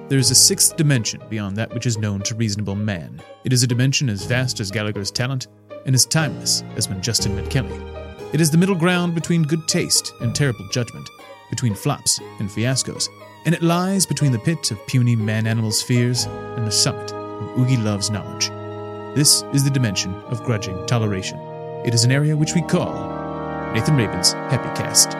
There is a sixth dimension beyond that which is known to reasonable man. It is a dimension as vast as Gallagher's talent and as timeless as when Justin met Kelly. It is the middle ground between good taste and terrible judgment, between flops and fiascos, and it lies between the pit of puny man-animal spheres and the summit of Oogie Love's knowledge. This is the dimension of grudging toleration. It is an area which we call Nathan Rabin's Happy Cast.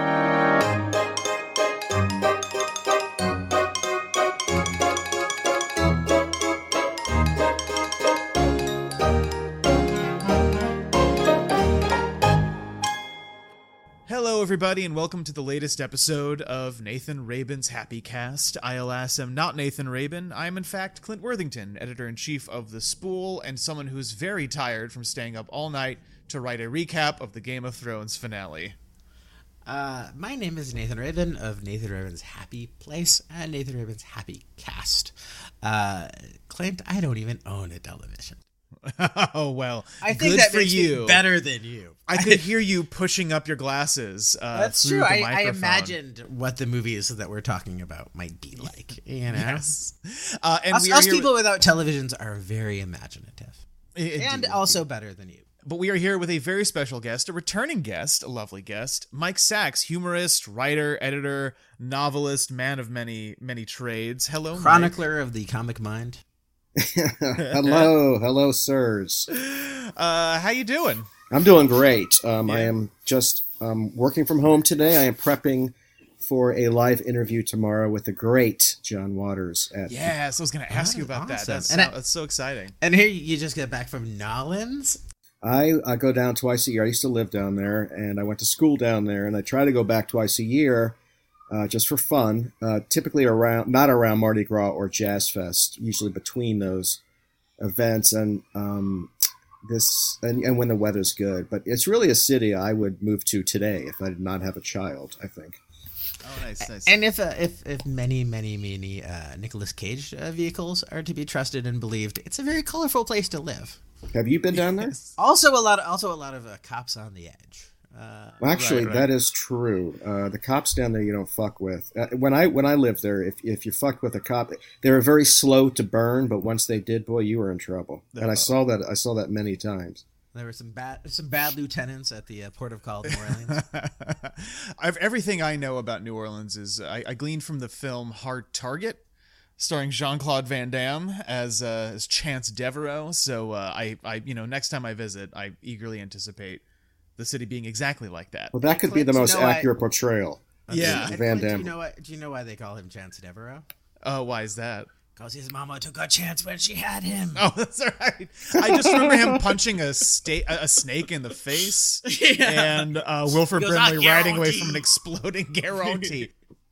Hello, everybody, and welcome to the latest episode of Nathan Rabin's Happy Cast. I, alas, am not Nathan Rabin. I am, in fact, Clint Worthington, editor-in-chief of The Spool, and someone who's very tired from staying up all night to write a recap of the Game of Thrones finale. My name is Nathan Rabin of Nathan Rabin's Happy Place and Nathan Rabin's Happy Cast. Clint, I don't even own a television. Oh, well, I think good that for makes you. me better than you. I could hear you pushing up your glasses That's through true. the I microphone. imagined what the movies that we're talking about might be like. You know? Yes. And Us people without televisions are very imaginative. Indeed. And also better than you. But we are here with a very special guest, a returning guest, a lovely guest, Mike Sachs, humorist, writer, editor, novelist, man of many trades. Hello, Chronicler of the comic mind. Hello, sirs. How you doing? I'm doing great. I am just working from home today. I am prepping for a live interview tomorrow with the great John Waters. Yes, I was going to ask you about awesome. that. That's so exciting. And here you just get back from Nolans. I go down twice a year. I used to live down there, and I went to school down there, and I try to go back twice a year just for fun, typically not around Mardi Gras or Jazz Fest, usually between those events, and when the weather's good. But it's really a city I would move to today if I did not have a child, I think. Oh, nice. And if many Nicolas Cage vehicles are to be trusted and believed, it's a very colorful place to live. Have you been down there? Also a lot of cops on the edge. Actually, right. That is true. The cops down there you don't fuck with. When I lived there, if you fucked with a cop, they were very slow to burn, but once they did, boy, you were in trouble. And I saw that many times. There were some bad lieutenants at the Port of Call, New Orleans. Everything I know about New Orleans is I gleaned from the film Hard Target, starring Jean-Claude Van Damme as Chance Devereaux. So I next time I visit, I eagerly anticipate the city being exactly like that. Well, that could be the most accurate portrayal. Yeah. Van Damme. Do you know why they call him Chance Devereaux? Why is that? Because his mama took a chance when she had him. Oh, that's all right. I just remember him punching a snake in the face, and Wilford Brimley riding away from an exploding guarantee.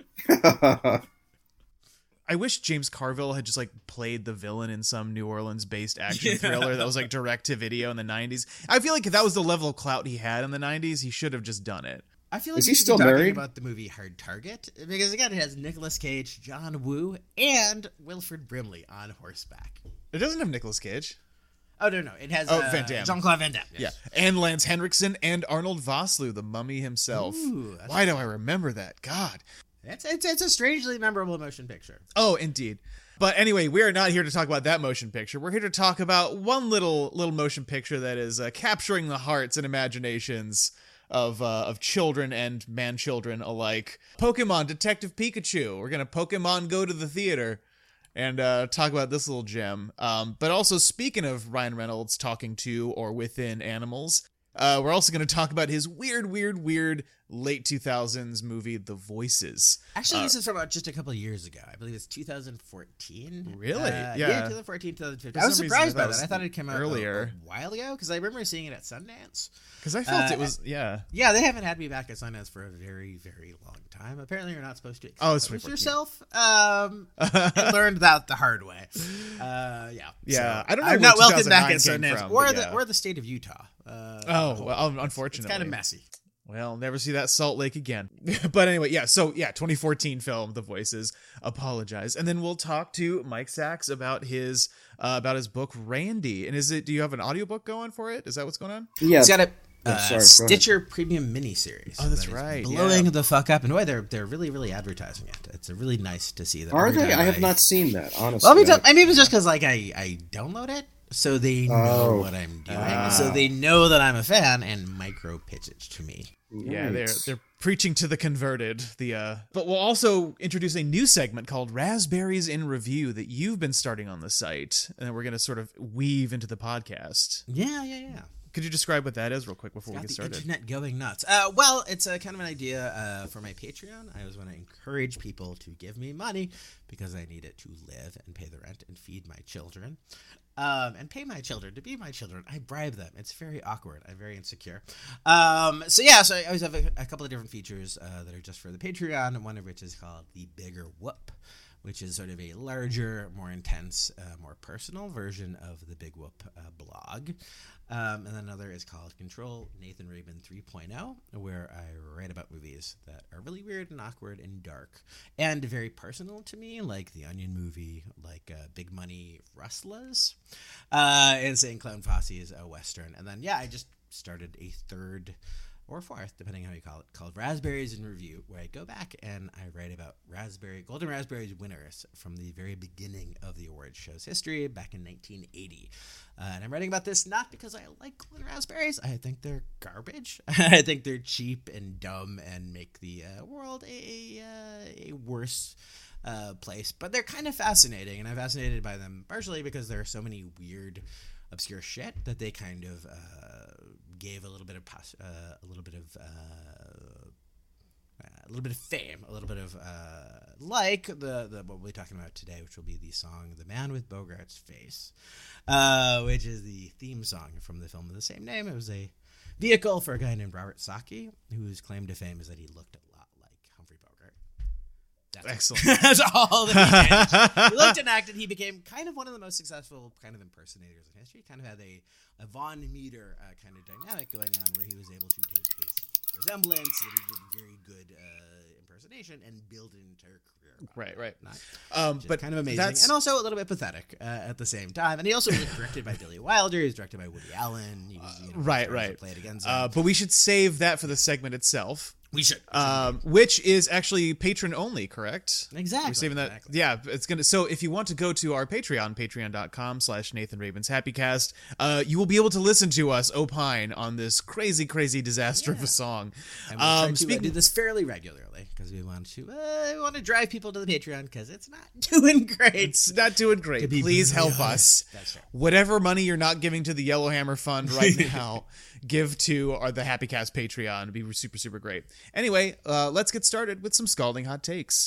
I wish James Carville had just played the villain in some New Orleans-based action thriller that was direct to video in the 90s. I feel like if that was the level of clout he had in the 90s, he should have just done it. I feel like Is we he should still be talking married? about the movie Hard Target, because again it has Nicolas Cage, John Woo, and Wilford Brimley on horseback. It doesn't have Nicolas Cage. Oh no, it has Van Damme. Jean-Claude Van Damme. Yes. Yeah, and Lance Henriksen and Arnold Vosloo, the mummy himself. Ooh, Why do I remember that? God. It's a strangely memorable motion picture. Oh, indeed. But anyway, we are not here to talk about that motion picture. We're here to talk about one little motion picture that is capturing the hearts and imaginations of children and man-children alike. Pokemon Detective Pikachu. We're going to Pokemon go to the theater and talk about this little gem. But also, speaking of Ryan Reynolds talking to or within animals, we're also going to talk about his weird late 2000s movie, The Voices. Actually, this is from just a couple of years ago. I believe it's 2014. Really? Yeah, 2014, 2015. I was some surprised reason, by that that. I thought it came out earlier. a while ago, because I remember seeing it at Sundance. Because I felt it was, yeah. Yeah, they haven't had me back at Sundance for a very, very long time. Apparently, you're not supposed to expose yourself. I learned that the hard way. Yeah, so, I don't know. I'm where not welcome back at 2009 Sundance, came from, or the state of Utah. Unfortunately, it's kind of messy. Well, never see that Salt Lake again. But anyway, 2014 film, The Voices. Apologize, and then we'll talk to Mike Sachs about his book Randy. And do you have an audiobook going for it? Is that what's going on? Yes. He's got it. Sorry, go ahead. Stitcher Premium miniseries. Oh, that's that is right, blowing yeah. the fuck up. And boy, they're really, really advertising it. It's really nice to see that. Are every they? time I have not seen that, honestly. Well, maybe it's just because like I download it, so they know Oh. what I'm doing, so they know that I'm a fan and micro pitch it to me. Yeah, Nice. they're preaching to the converted. But we'll also introduce a new segment called Raspberries in Review that you've been starting on the site, and we're going to sort of weave into the podcast. Yeah. Could you describe what that is real quick before we Got get the started? internet going nuts. Well, it's a kind of an idea for my Patreon. I always want to encourage people to give me money because I need it to live and pay the rent and feed my children. And pay my children to be my children. I bribe them. It's very awkward. I'm very insecure. So I always have a couple of different features that are just for the Patreon, one of which is called the Bigger Whoop, which is sort of a larger, more intense, more personal version of the Big Whoop blog. And then another is called Control Nathan Rabin 3.0, where I write about movies that are really weird and awkward and dark and very personal to me, like the Onion movie, like Big Money Rustlers, Insane Clown Posse's Western. And then, I just started a third or fourth, depending on how you call it, called Raspberries in Review, where I go back and I write about Golden Raspberries winners from the very beginning of the awards show's history back in 1980. And I'm writing about this not because I like Golden Raspberries. I think they're garbage. I think they're cheap and dumb and make the world a worse place. But they're kind of fascinating, and I'm fascinated by them partially because there are so many weird, obscure shit that they kind of gave a little bit of fame, a little bit of like the what we'll be talking about today, which will be the song "The Man with Bogart's Face," which is the theme song from the film of the same name. It was a vehicle for a guy named Robert Saki, whose claim to fame is that he looked a lot like Humphrey Bogart. Excellent. That's all that he did. He looked and acted. He became kind of one of the most successful kind of impersonators in history. Kind of had a Von Meter kind of dynamic going on where he was able to take his resemblance, that he did very good impersonation, and build an entire career. Right. But kind of amazing, and also a little bit pathetic at the same time. And he also was directed by Billy Wilder. He was directed by Woody Allen. He was, Right. Played against But we should save that for the segment itself. we should. Which is actually patron only, correct? Exactly. We're saving that. Exactly. Yeah, it's gonna. So if you want to go to our Patreon, patreon.com/Nathan Rabin's Happycast, you will be able to listen to us opine on this crazy disaster of a song. And we'll try to do this fairly regularly because we want to drive people to the Patreon because it's not doing great. It's not doing great. To be Please brutally help honest. us. That's right. Whatever money you're not giving to the Yellowhammer Fund right now, give to the Happycast Patreon. It'd be super great. Anyway, let's get started with some scalding hot takes.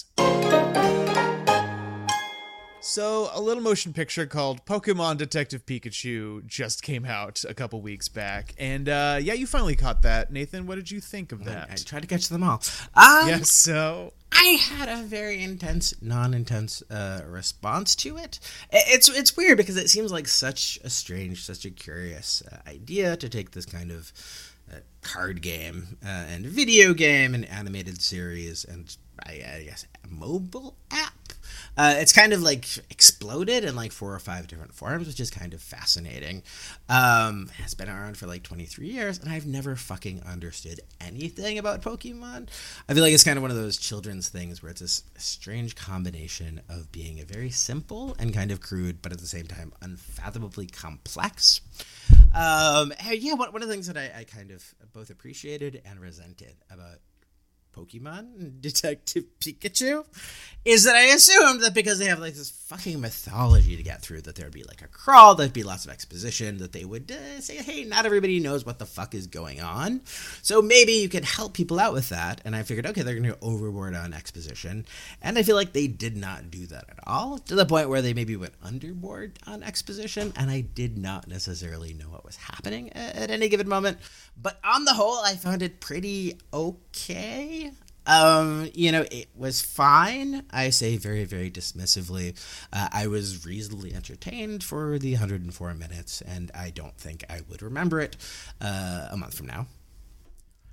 So, a little motion picture called Pokemon Detective Pikachu just came out a couple weeks back. And, you finally caught that. Nathan, what did you think of that? I tried to catch them all. Yes, so... I had a very intense, non-intense response to it. It's weird because it seems like such a curious idea to take this kind of card game and video game and animated series and I guess a mobile app. It's kind of like exploded in like 4 or 5 different forms, which is kind of fascinating. It's been around for like 23 years, and I've never fucking understood anything about Pokemon. I feel like it's kind of one of those children's things where it's this strange combination of being a very simple and kind of crude, but at the same time unfathomably complex. One of the things that I kind of both appreciated and resented about Pokemon Detective Pikachu is that I assumed that because they have like this fucking mythology to get through, that there'd be like a crawl, there'd be lots of exposition, that they would say, hey, not everybody knows what the fuck is going on, so maybe you can help people out with that. And I figured, okay, they're gonna go overboard on exposition, and I feel like they did not do that at all, to the point where they maybe went underboard on exposition, and I did not necessarily know what was happening at any given moment. But on the whole, I found it pretty okay. It was fine. I say very, very dismissively. I was reasonably entertained for the 104 minutes, and I don't think I would remember it a month from now.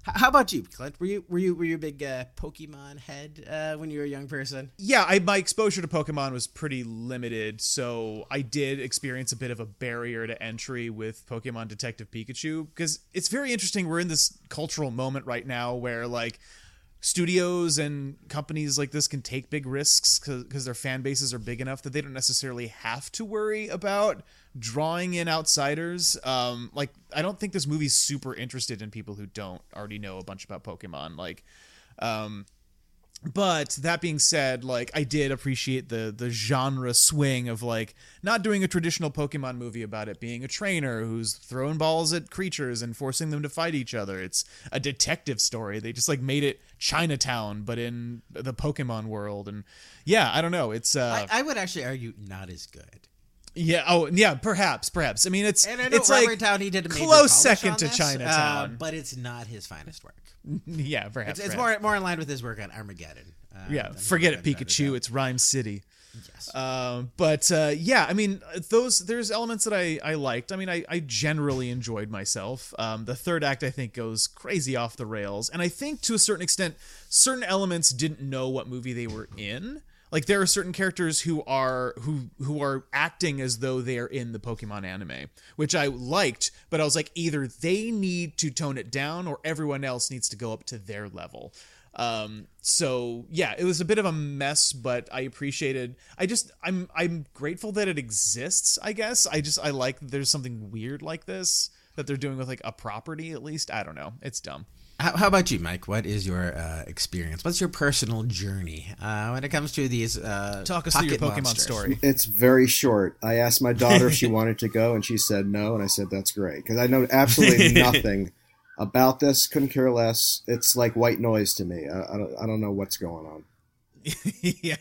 How about you, Clint? Were you a big Pokemon head when you were a young person? Yeah, my exposure to Pokemon was pretty limited, so I did experience a bit of a barrier to entry with Pokemon Detective Pikachu, because it's very interesting. We're in this cultural moment right now where, like, studios and companies like this can take big risks because their fan bases are big enough that they don't necessarily have to worry about drawing in outsiders. Like, I don't think this movie's super interested in people who don't already know a bunch about Pokemon. Like, but that being said, like, I did appreciate the genre swing of, like, not doing a traditional Pokemon movie about it being a trainer who's throwing balls at creatures and forcing them to fight each other. It's a detective story. They just, like, made it Chinatown, but in the Pokemon world. And yeah, I don't know. It's I would actually argue not as good. Yeah. Oh, yeah. Perhaps. I mean, it's Robert like Downey did a major close polish second on to this, Chinatown, but it's not his finest work. Yeah, perhaps. It's more in line with his work on Armageddon. Yeah, forget it, Pikachu. It's Rhyme City. Yes. But yeah, I mean, there's elements that I liked. I mean, I generally enjoyed myself. The third act, I think, goes crazy off the rails, and I think to a certain extent, certain elements didn't know what movie they were in. Like, there are certain characters who are acting as though they are in the Pokemon anime, which I liked, but I was like, either they need to tone it down or everyone else needs to go up to their level. So yeah, it was a bit of a mess, but I appreciated, I'm grateful that it exists, I guess. I like that there's something weird like this that they're doing with, like, a property, at least. I don't know. It's dumb. How about you, Mike? What is your experience? What's your personal journey when it comes to these Talk us through your Pokemon monsters? story. It's very short. I asked my daughter if she wanted to go, and she said no, and I said that's great, because I know absolutely nothing about this. Couldn't care less. It's like white noise to me. I don't know what's going on. Yeah.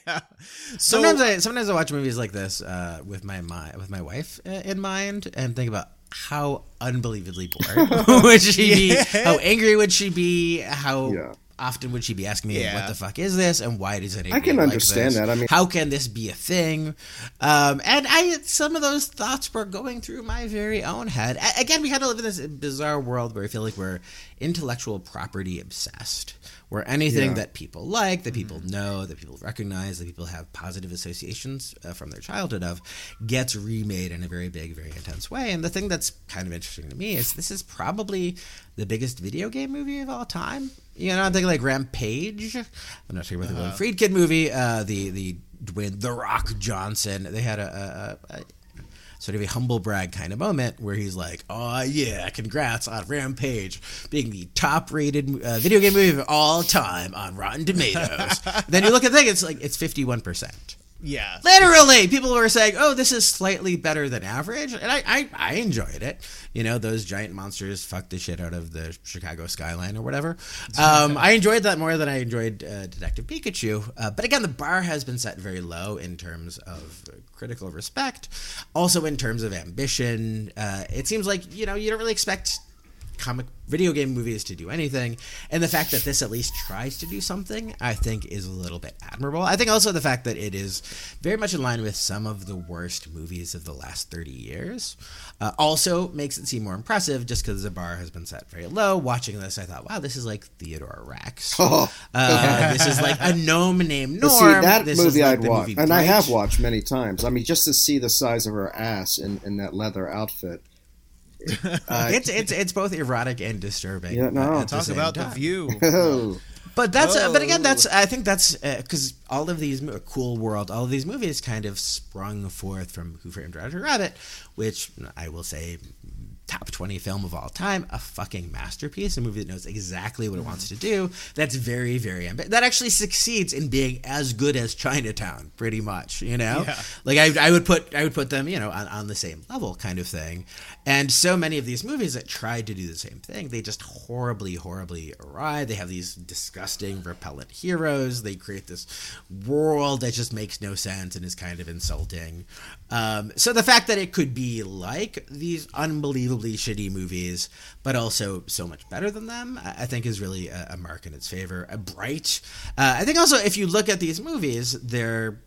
So Sometimes I watch movies like this with my wife in mind and think about how unbelievably bored would she be? How angry would she be? How often would she be asking me, what the fuck is this? And why does it I can understand that. I mean, how can this be a thing? And some of those thoughts were going through my very own head. Again, we kind of live in this bizarre world where I feel like we're intellectual property obsessed, where anything that people like, that people know, that people recognize, that people have positive associations from their childhood of, gets remade in a very big, very intense way. And the thing that's kind of interesting to me is this is probably the biggest video game movie of all time. You know, I'm thinking like Rampage. I'm not talking about the William Friedkin movie. The Dwayne The Rock Johnson. They had a sort of a humble brag kind of moment where he's like, "Oh yeah, congrats on Rampage being the top-rated video game movie of all time on Rotten Tomatoes." Then you look at the thing; it's 51%. yeah, Literally, people were saying, "Oh, this is slightly better than average," and I enjoyed it. You know, those giant monsters fucked the shit out of the Chicago skyline or whatever. I enjoyed that more than I enjoyed Detective Pikachu. But again, the bar has been set very low in terms of critical respect, also in terms of ambition. It seems like, you know, you don't really expect video game movies to do anything, and the fact that this at least tries to do something, I think, is a little bit admirable. I think also the fact that it is very much in line with some of the worst movies of the last 30 years also makes it seem more impressive, just because the bar has been set very low. Watching this, I thought, wow, this is like Theodore Rex. This is like a gnome named Norm. See, that this movie is like I'd the watch, movie and I Bright. have watched many times. I mean, just to see the size of her ass in that leather outfit. It's both erotic and disturbing. Yeah, no. at the talk same about time. The View. Oh. But I think that's because all of these Cool World, all of these movies kind of sprung forth from Who Framed Roger Rabbit, which I will say, top 20 film of all time, a fucking masterpiece, a movie that knows exactly what it wants to do. That's very, very that actually succeeds in being as good as Chinatown, pretty much. You know, like I would put them, you know, on the same level, kind of thing. And so many of these movies that tried to do the same thing, they just horribly, horribly awry. They have these disgusting, repellent heroes. They create this world that just makes no sense and is kind of insulting. So the fact that it could be like these unbelievably shitty movies, but also so much better than them, I think is really a mark in its favor. Bright. I think also if you look at these movies, they're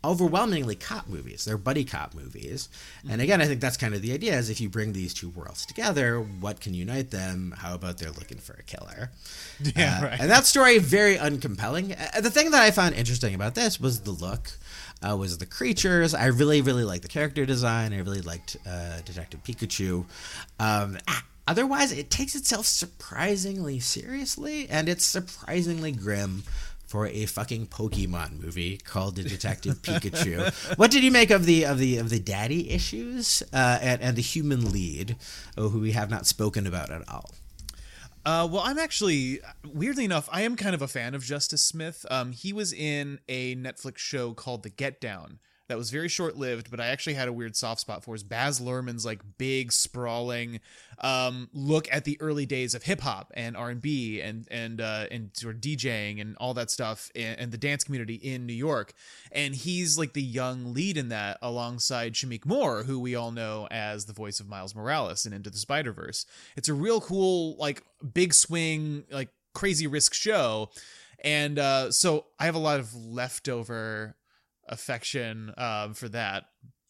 overwhelmingly cop movies. They're buddy cop movies. And again, I think that's kind of the idea, is if you bring these two worlds together, what can unite them? How about they're looking for a killer? Yeah, right. And that story, very uncompelling. The thing that I found interesting about this was the look, was the creatures. I really, really liked the character design. I really liked Detective Pikachu. Otherwise, it takes itself surprisingly seriously, and it's surprisingly grim for a fucking Pokemon movie called Detective Pikachu. What did you make of the daddy issues and the human lead, who we have not spoken about at all? Well, I'm actually, weirdly enough, I am kind of a fan of Justice Smith. He was in a Netflix show called The Get Down that was very short-lived, but I actually had a weird soft spot for. Is Baz Luhrmann's like big, sprawling look at the early days of hip-hop and R&B and sort of DJing and all that stuff and the dance community in New York. And he's like the young lead in that, alongside Shameik Moore, who we all know as the voice of Miles Morales in Into the Spider-Verse. It's a real cool, like, big swing, like, crazy risk show. And so I have a lot of leftover affection for that.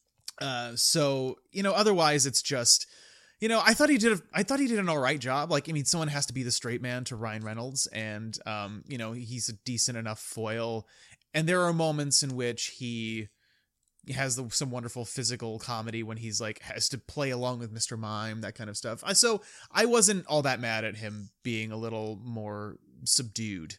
So, you know, otherwise it's just, you know, I thought he did an all right job. Like, I mean, someone has to be the straight man to Ryan Reynolds, and you know, he's a decent enough foil. And there are moments in which he has some wonderful physical comedy when he's like has to play along with Mr. Mime, that kind of stuff. So I wasn't all that mad at him being a little more subdued.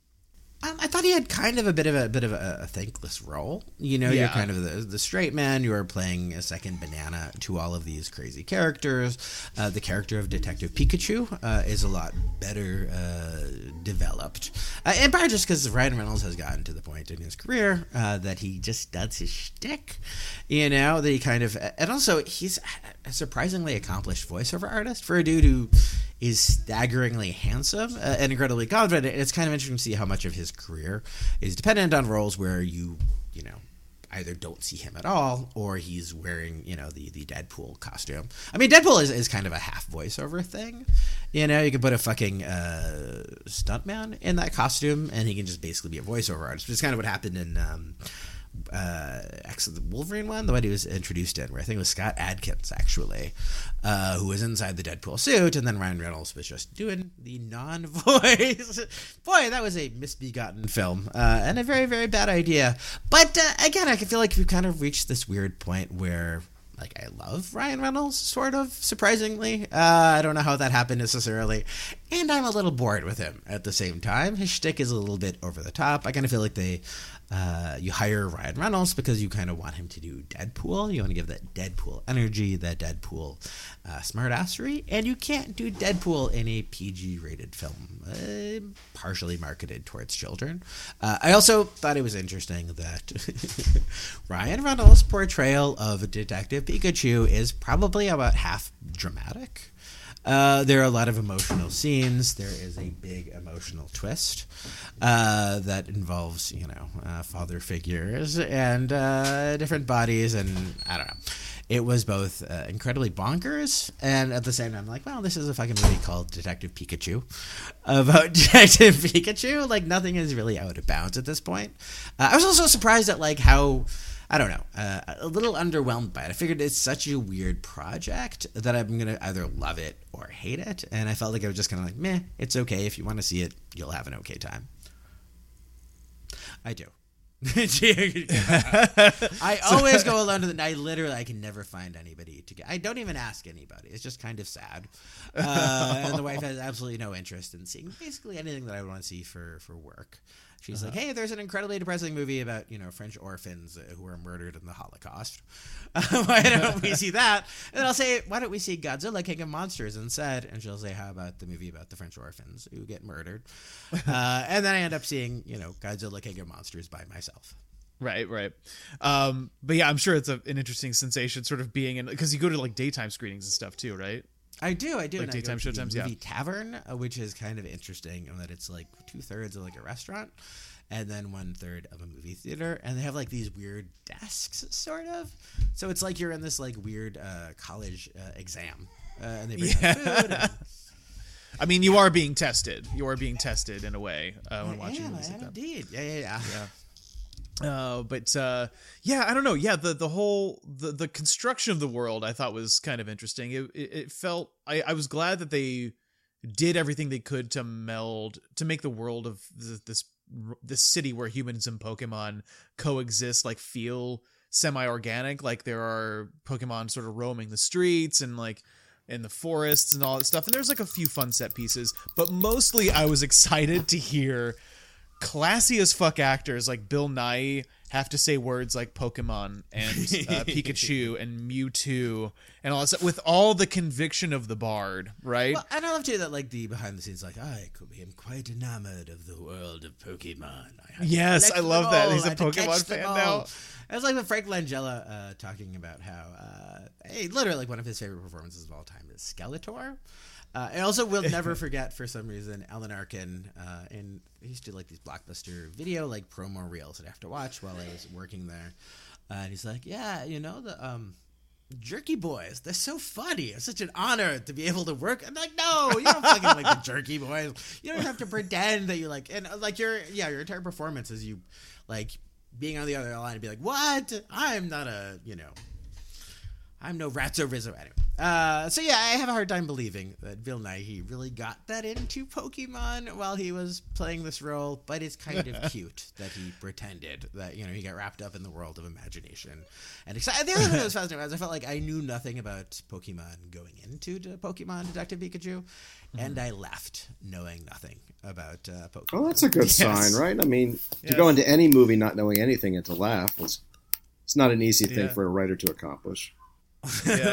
I thought he had kind of a bit of a thankless role. You know, you're kind of the straight man. You are playing a second banana to all of these crazy characters. The character of Detective Pikachu is a lot better developed, in part just because Ryan Reynolds has gotten to the point in his career that he just does his shtick. You know, that he kind of, and also he's a surprisingly accomplished voiceover artist for a dude who is staggeringly handsome and incredibly confident. It's kind of interesting to see how much of his career is dependent on roles where you know, either don't see him at all or he's wearing, you know, the Deadpool costume. I mean, Deadpool is kind of a half voiceover thing. You know, you could put a fucking stuntman in that costume and he can just basically be a voiceover artist, which is kind of what happened in X of the Wolverine one, the one he was introduced in, where I think it was Scott Adkins actually, who was inside the Deadpool suit, and then Ryan Reynolds was just doing the non-voice. Boy, that was a misbegotten film and a very, very bad idea. But again, I feel like we've kind of reached this weird point where, like, I love Ryan Reynolds, sort of, surprisingly. I don't know how that happened necessarily. And I'm a little bored with him at the same time. His shtick is a little bit over the top. I kind of feel like you hire Ryan Reynolds because you kind of want him to do Deadpool. You want to give that Deadpool energy, that Deadpool smartassery. And you can't do Deadpool in a PG-rated film, partially marketed towards children. I also thought it was interesting that Ryan Reynolds' portrayal of Detective Pikachu is probably about half dramatic. There are a lot of emotional scenes. There is a big emotional twist that involves, you know, father figures and different bodies, and I don't know. It was both incredibly bonkers, and at the same time, like, well, this is a fucking movie called Detective Pikachu, about Detective Pikachu. Like, nothing is really out of bounds at this point. I was also surprised at, like, how, I don't know, a little underwhelmed by it. I figured it's such a weird project that I'm going to either love it or hate it. And I felt like I was just kind of like, meh, it's okay. If you want to see it, you'll have an okay time. I do. I always go alone to I can never find anybody to get. I don't even ask anybody. It's just kind of sad. And the wife has absolutely no interest in seeing basically anything that I want to see for work. She's like, hey, there's an incredibly depressing movie about, you know, French orphans who were murdered in the Holocaust. Why don't we see that? And I'll say, why don't we see Godzilla King of Monsters instead? And she'll say, how about the movie about the French orphans who get murdered? And then I end up seeing, you know, Godzilla King of Monsters by myself. Right. But yeah, I'm sure it's an interesting sensation sort of being in, because you go to like daytime screenings and stuff too, right? I do. Like daytime showtimes, movie Tavern, which is kind of interesting in that it's like 2/3 of like a restaurant and then 1/3 of a movie theater, and they have like these weird desks, sort of. So it's like you're in this like weird college exam, and they bring out food. And, I mean, you are being tested. You are being tested in a way when watching movies like that. Indeed. Yeah. Yeah, I don't know. Yeah, the whole the construction of the world I thought was kind of interesting. It felt I was glad that they did everything they could to make the world of this city where humans and Pokemon coexist like feel semi-organic. Like there are Pokemon sort of roaming the streets and like in the forests and all that stuff. And there's like a few fun set pieces, but mostly I was excited to hear classy as fuck actors like Bill Nighy have to say words like Pokemon and Pikachu and Mewtwo and all that stuff with all the conviction of the bard, right? Well, and I love too that like the behind the scenes, like I am quite enamored of the world of Pokemon. Yes, I love that. He's a Pokemon fan now. It's like with Frank Langella talking about how literally like one of his favorite performances of all time is Skeletor. I also will never forget, for some reason, Alan Arkin, and he used to do like these Blockbuster video like promo reels that I have to watch while I was working there. And he's like, yeah, you know, the Jerky Boys, they're so funny. It's such an honor to be able to work. I'm like, no, you don't fucking like the Jerky Boys. You don't have to pretend that you like, and like your entire performance is you like being on the other line and be like, what? I'm not I'm no Ratso Rizzo. Anyway. So yeah, I have a hard time believing that Bill Nighy really got that into Pokemon while he was playing this role, but it's kind of cute that he pretended that, you know, he got wrapped up in the world of imagination and excited. The other thing that was fascinating was I felt like I knew nothing about Pokemon going into Pokemon Detective Pikachu, and I left knowing nothing about Pokemon. Oh, that's a good sign, right? I mean, to go into any movie not knowing anything and to laugh it's not an easy thing for a writer to accomplish. Yeah,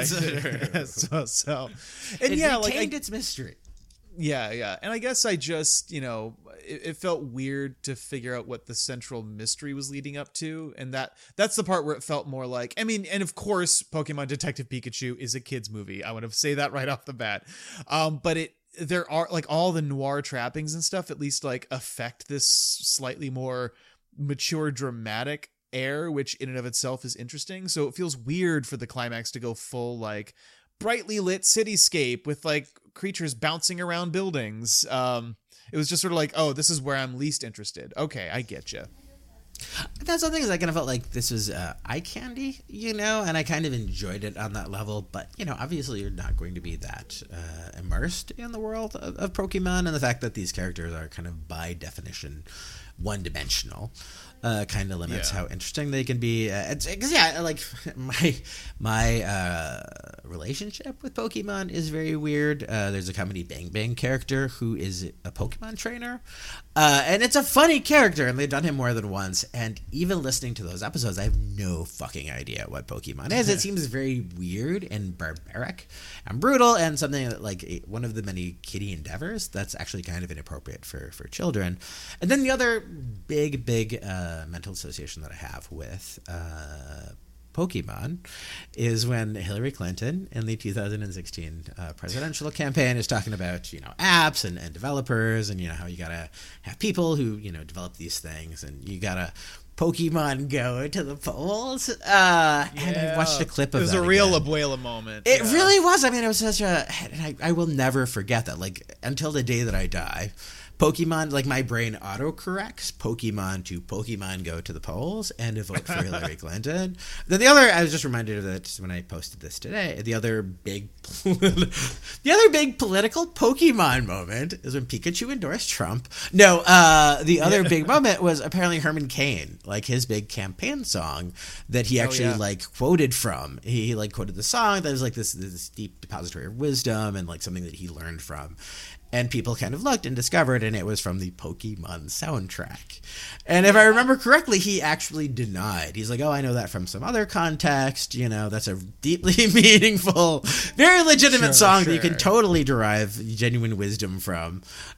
so and it yeah, retained like its mystery. Yeah, and I guess I just, you know, it felt weird to figure out what the central mystery was leading up to, and that's the part where it felt more like, I mean, and of course, Pokemon Detective Pikachu is a kids movie. I want to say that right off the bat, but there are like all the noir trappings and stuff at least like affect this slightly more mature, dramatic air, which in and of itself is interesting. So it feels weird for the climax to go full like brightly lit cityscape with like creatures bouncing around buildings. It was just sort of like, oh, this is where I'm least interested. Okay, I get you. That's the thing is I kind of felt like this was eye candy, you know, and I kind of enjoyed it on that level. But, you know, obviously you're not going to be that immersed in the world of Pokemon, and the fact that these characters are kind of by definition one-dimensional kind of limits how interesting they can be. Because like my relationship with Pokemon is very weird. There's a Comedy Bang Bang character who is a Pokemon trainer, and it's a funny character, and they've done him more than once. And even listening to those episodes, I have no fucking idea what Pokemon is. It seems very weird and barbaric and brutal, and something that like one of the many kiddie endeavors that's actually kind of inappropriate for children. And then the other big mental association that I have with Pokemon is when Hillary Clinton in the 2016 presidential campaign is talking about, you know, apps and developers, and, you know, how you gotta have people who, you know, develop these things, and you gotta Pokemon Go to the polls. And I watched a clip of it. It was a real Abuela moment. It really was. I mean, it was such a, and I will never forget that. Like, until the day that I die, Pokemon, like my brain autocorrects Pokemon to Pokemon Go to the polls and to vote for Hillary Clinton. Then the other, I was just reminded of that when I posted this today. The other big political Pokemon moment is when Pikachu endorsed Trump. No, the other big moment was apparently Herman Cain, like his big campaign song that he actually like quoted from. He like quoted the song that was like this deep depository of wisdom and like something that he learned from. And people kind of looked and discovered, and it was from the Pokemon soundtrack. And if I remember correctly, he actually denied. He's like, oh, I know that from some other context. You know, that's a deeply meaningful, very legitimate song that you can totally derive genuine wisdom from.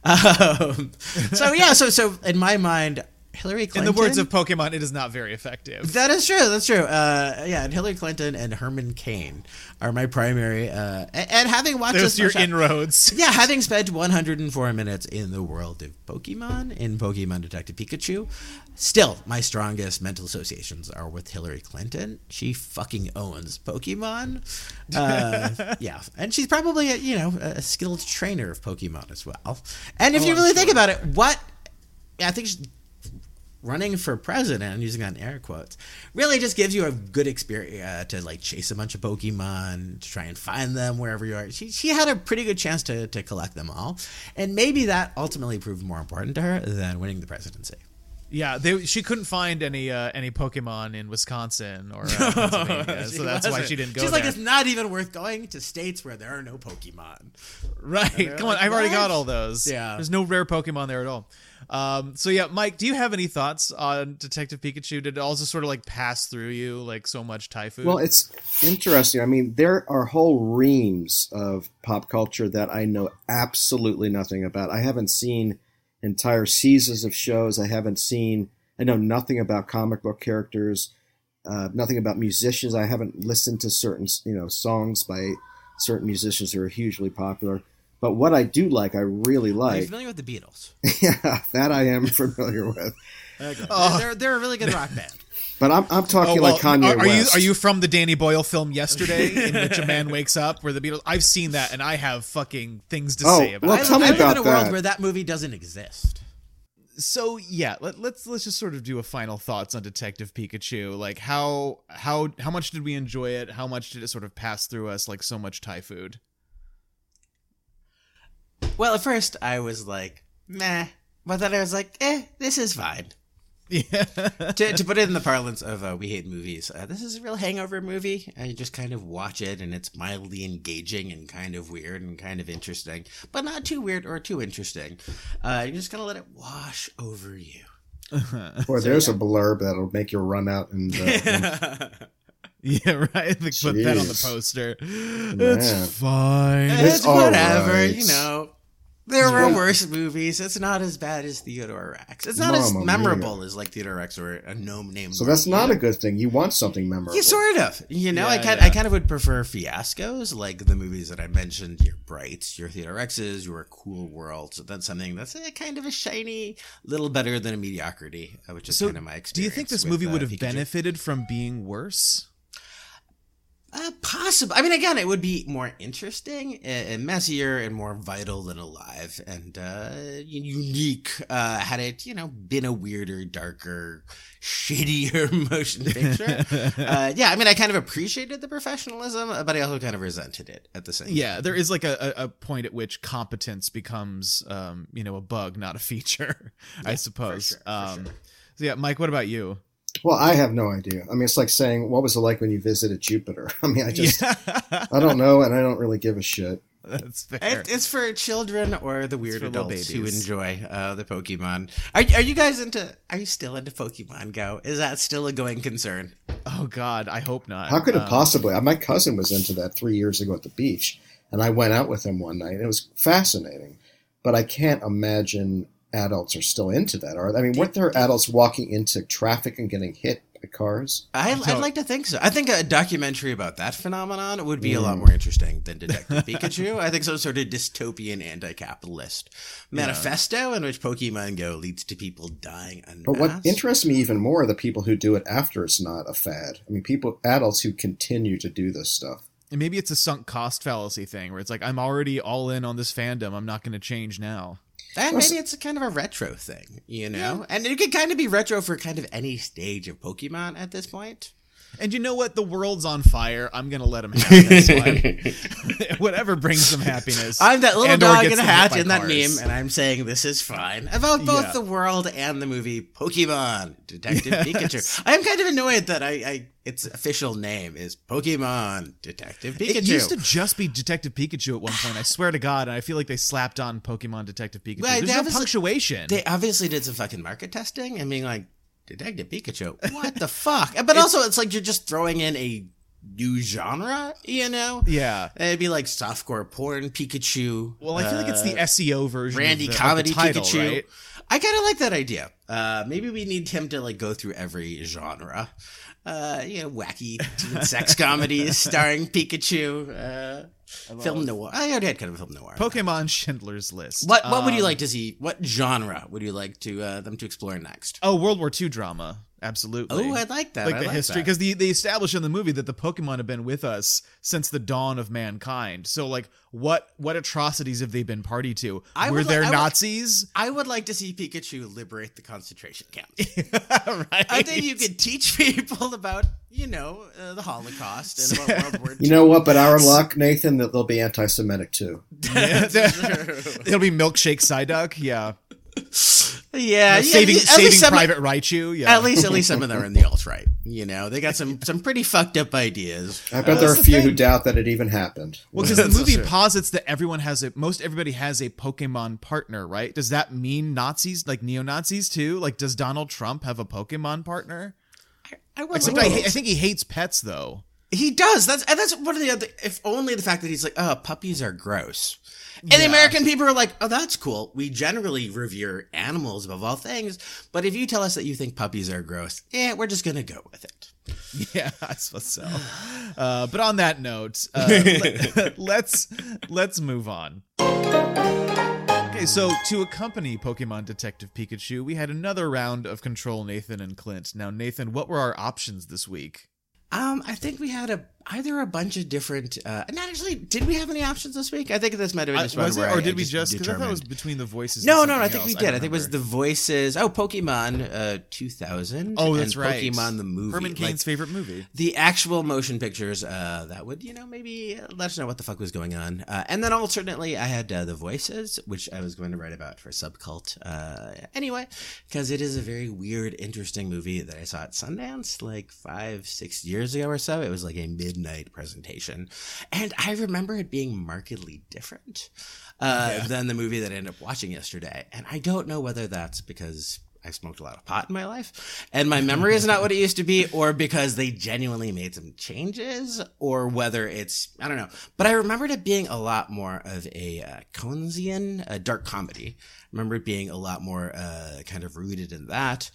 So in my mind, Hillary Clinton. In the words of Pokemon, it is not very effective. That is true. That's true. And Hillary Clinton and Herman Cain are my primary. And having watched those your inroads. Yeah, having spent 104 minutes in the world of Pokemon, in Pokemon Detective Pikachu, still my strongest mental associations are with Hillary Clinton. She fucking owns Pokemon. And she's probably a skilled trainer of Pokemon as well. And if you really think about it, running for president, I'm using that in air quotes, really just gives you a good experience to like chase a bunch of Pokemon, to try and find them wherever you are. She had a pretty good chance to collect them all, and maybe that ultimately proved more important to her than winning the presidency. Yeah, she couldn't find any Pokemon in Wisconsin or Pennsylvania, so that's why she didn't go. She's there. like, it's not even worth going to states where there are no Pokemon. Right? Come on, I've already got all those. Yeah, there's no rare Pokemon there at all. So yeah, Mike, do you have any thoughts on Detective Pikachu? Did it also sort of like pass through you like so much Thai food? Well, it's interesting. I mean, there are whole reams of pop culture that I know absolutely nothing about. I haven't seen entire seasons of shows. I know nothing about comic book characters, nothing about musicians. I haven't listened to certain, songs by certain musicians who are hugely popular. But what I do like, I really like. Are you familiar with the Beatles? Yeah, that I am familiar with. Okay. They're a really good rock band. But I'm talking like Kanye West. Are you from the Danny Boyle film Yesterday, in which a man wakes up, where the Beatles? I've seen that, and I have fucking things to say about it. Tell me about I live in a world that. where that movie doesn't exist. So yeah, let's just sort of do a final thoughts on Detective Pikachu. Like how much did we enjoy it? How much did it sort of pass through us like so much Thai food? Well, at first I was like, meh, but then I was like, this is fine. Yeah. to put it in the parlance of We Hate Movies, this is a real hangover movie. You just kind of watch it, and it's mildly engaging and kind of weird and kind of interesting, but not too weird or too interesting. You're just going to let it wash over you. Boy, there's a blurb that'll make you run out and... Yeah, right. Put that on the poster. It's fine. It's whatever, right. There were worse movies. It's not as bad as Theodore Rex. It's not as memorable as like Theodore Rex or a gnome named. So that's not a good thing. You want something memorable. Yeah, sort of. I kind of would prefer fiascos, like the movies that I mentioned. Your Brights, your Theodore Rexes, your Cool Worlds. That's something that's kind of a shiny, little better than a mediocrity, which is kind of my experience. Do you think this movie would have benefited from being worse? Possible. I mean, again, it would be more interesting and messier and more vital than alive and unique had it, been a weirder, darker, shittier motion picture. Yeah, I mean, I kind of appreciated the professionalism, but I also kind of resented it at the same time. Yeah, there is like a point at which competence becomes, a bug, not a feature, I suppose. For sure. So yeah, Mike, what about you? Well, I have no idea. I mean, it's like saying, what was it like when you visited Jupiter? I mean, I don't know, and I don't really give a shit. That's fair. It's for children or the weird adults who enjoy the Pokemon. Are you still into Pokemon Go? Is that still a going concern? Oh, God, I hope not. How could it possibly? My cousin was into that 3 years ago at the beach, and I went out with him one night. It was fascinating, but I can't imagine adults are still into that. I mean, weren't there adults walking into traffic and getting hit by cars? I'd like to think so. I think a documentary about that phenomenon would be a lot more interesting than Detective Pikachu. I think some sort of dystopian anti-capitalist manifesto in which Pokemon Go leads to people dying en masse. But what interests me even more are the people who do it after it's not a fad. I mean, adults who continue to do this stuff. And maybe it's a sunk cost fallacy thing where it's like, I'm already all in on this fandom. I'm not going to change now. And maybe it's a kind of a retro thing, Yeah. And it could kind of be retro for kind of any stage of Pokemon at this point. And you know what? The world's on fire. I'm going to let them have this one. Whatever brings them happiness. I'm that little dog in a hat in that meme, and I'm saying this is fine. About both the world and the movie Pokemon Detective Pikachu. I'm kind of annoyed that its official name is Pokemon Detective Pikachu. It used to just be Detective Pikachu at one point. I swear to God, and I feel like they slapped on Pokemon Detective Pikachu. Well, There's no punctuation. They obviously did some fucking market testing and being like, Detective Pikachu, what the fuck? But also, it's like you're just throwing in a new genre, Yeah. It'd be like softcore porn Pikachu. Well, I feel like it's the SEO version Randy of the comedy title, Pikachu. Right? I kind of like that idea. Maybe we need him to go through every genre. Wacky teen sex comedies starring Pikachu. Film noir. I already had kind of a film noir. Pokemon Schindler's List. What would you like to see? What genre would you like to them to explore next? Oh, World War II drama. Absolutely. Oh, I like that. Like I the like history, that. because they establish in the movie that the Pokemon have been with us since the dawn of mankind. So, like, what atrocities have they been party to? Were there Nazis? I would like to see Pikachu liberate the concentration camp. Right. I think you could teach people about, the Holocaust and about World War II. You know what? But our luck, Nathan, that they'll be anti-Semitic too. It'll be Milkshake Psyduck. Yeah. Yeah, saving some, Private Raichu. Yeah, at least some of them are in the alt-right. They got some pretty fucked up ideas. I bet there are a few who doubt that it even happened. Well, because the movie posits that everybody has a Pokemon partner, right? Does that mean Nazis, like neo-Nazis too? Like, does Donald Trump have a Pokemon partner? Except I think he hates pets, though. He does. That's one of the other. If only the fact that he's like, oh, puppies are gross. And the American people are like, oh, that's cool. We generally revere animals above all things. But if you tell us that you think puppies are gross, we're just going to go with it. Yeah, I suppose so. But on that note, let's move on. Okay, so to accompany Pokemon Detective Pikachu, we had another round of Control Nathan and Clint. Now, Nathan, what were our options this week? I think we had either a bunch of different. Not actually. Did we have any options this week? I think this might have been just one where or did we just? Because I thought it was between the voices. No. I think we did. I think it was the voices. Oh, Pokemon 2000. Oh, that's and right. Pokemon the movie. Herman Cain's favorite movie. The actual motion pictures that would maybe let us know what the fuck was going on. And then alternately, I had the voices, which I was going to write about for Subcult. Anyway, because it is a very weird, interesting movie that I saw at Sundance like 5-6 years ago or so. It was like a midnight presentation, and I remember it being markedly different than the movie that I ended up watching yesterday. And I don't know whether that's because I smoked a lot of pot in my life and my memory is not what it used to be, or because they genuinely made some changes, or whether it's, I don't know. But I remembered it being a lot more of a Coensian dark comedy. I remember it being a lot more kind of rooted in that.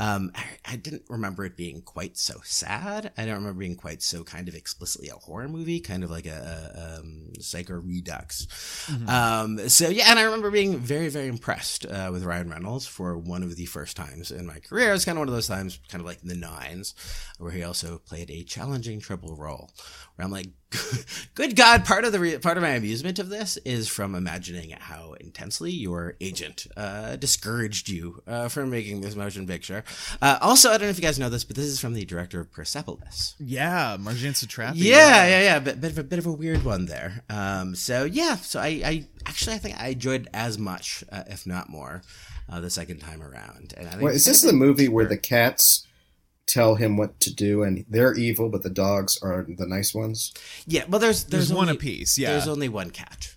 I didn't remember it being quite so sad. I don't remember being quite so kind of explicitly a horror movie, kind of like a Psycho Redux. Mm-hmm. So yeah, and I remember being very, very impressed with Ryan Reynolds for one of the first times in my career. It was kind of one of those times, kind of like in the 9s, where he also played a challenging triple role, where I'm like, good God, part of my amusement of this is from imagining how intensely your agent discouraged you from making this motion picture. Also, I don't know if you guys know this, but this is from the director of Persepolis. Yeah, Marjane Satrapi. Yeah. Bit of a weird one there. So I think I enjoyed as much, if not more, the second time around. And I think is this the movie where the cats tell him what to do and they're evil, but the dogs are the nice ones? Yeah, well, there's one only, apiece. Yeah, there's only one cat.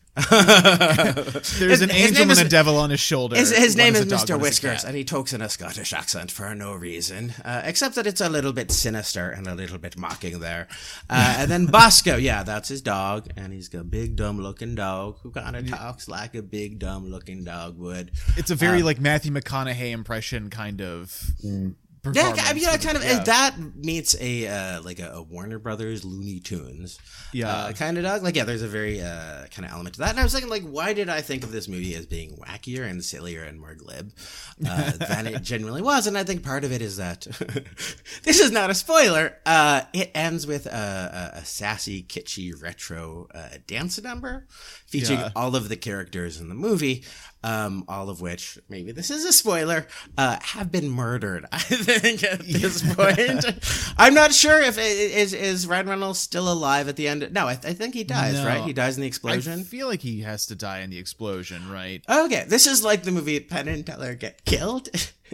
There's an angel and a devil on his shoulder. His name is Mr. Whiskers, and he talks in a Scottish accent for no reason, except that it's a little bit sinister and a little bit mocking there. And then Bosco, that's his dog, and he's got a big dumb-looking dog who kind of talks like a big dumb-looking dog would. It's a very like Matthew McConaughey impression kind of. Yeah, I mean, that meets a Warner Brothers Looney Tunes kind of dog. Like, there's a very kind of element to that. And I was thinking, like, why did I think of this movie as being wackier and sillier and more glib than it genuinely was? And I think part of it is that this is not a spoiler. It ends with a sassy, kitschy, retro dance number featuring all of the characters in the movie. All of which, maybe this is a spoiler, have been murdered, I think, at this point. I'm not sure if is Ryan Reynolds still alive at the end. No, I think he dies, right? He dies in the explosion. I feel like he has to die in the explosion, right? Okay, this is like the movie Penn and Teller Get Killed.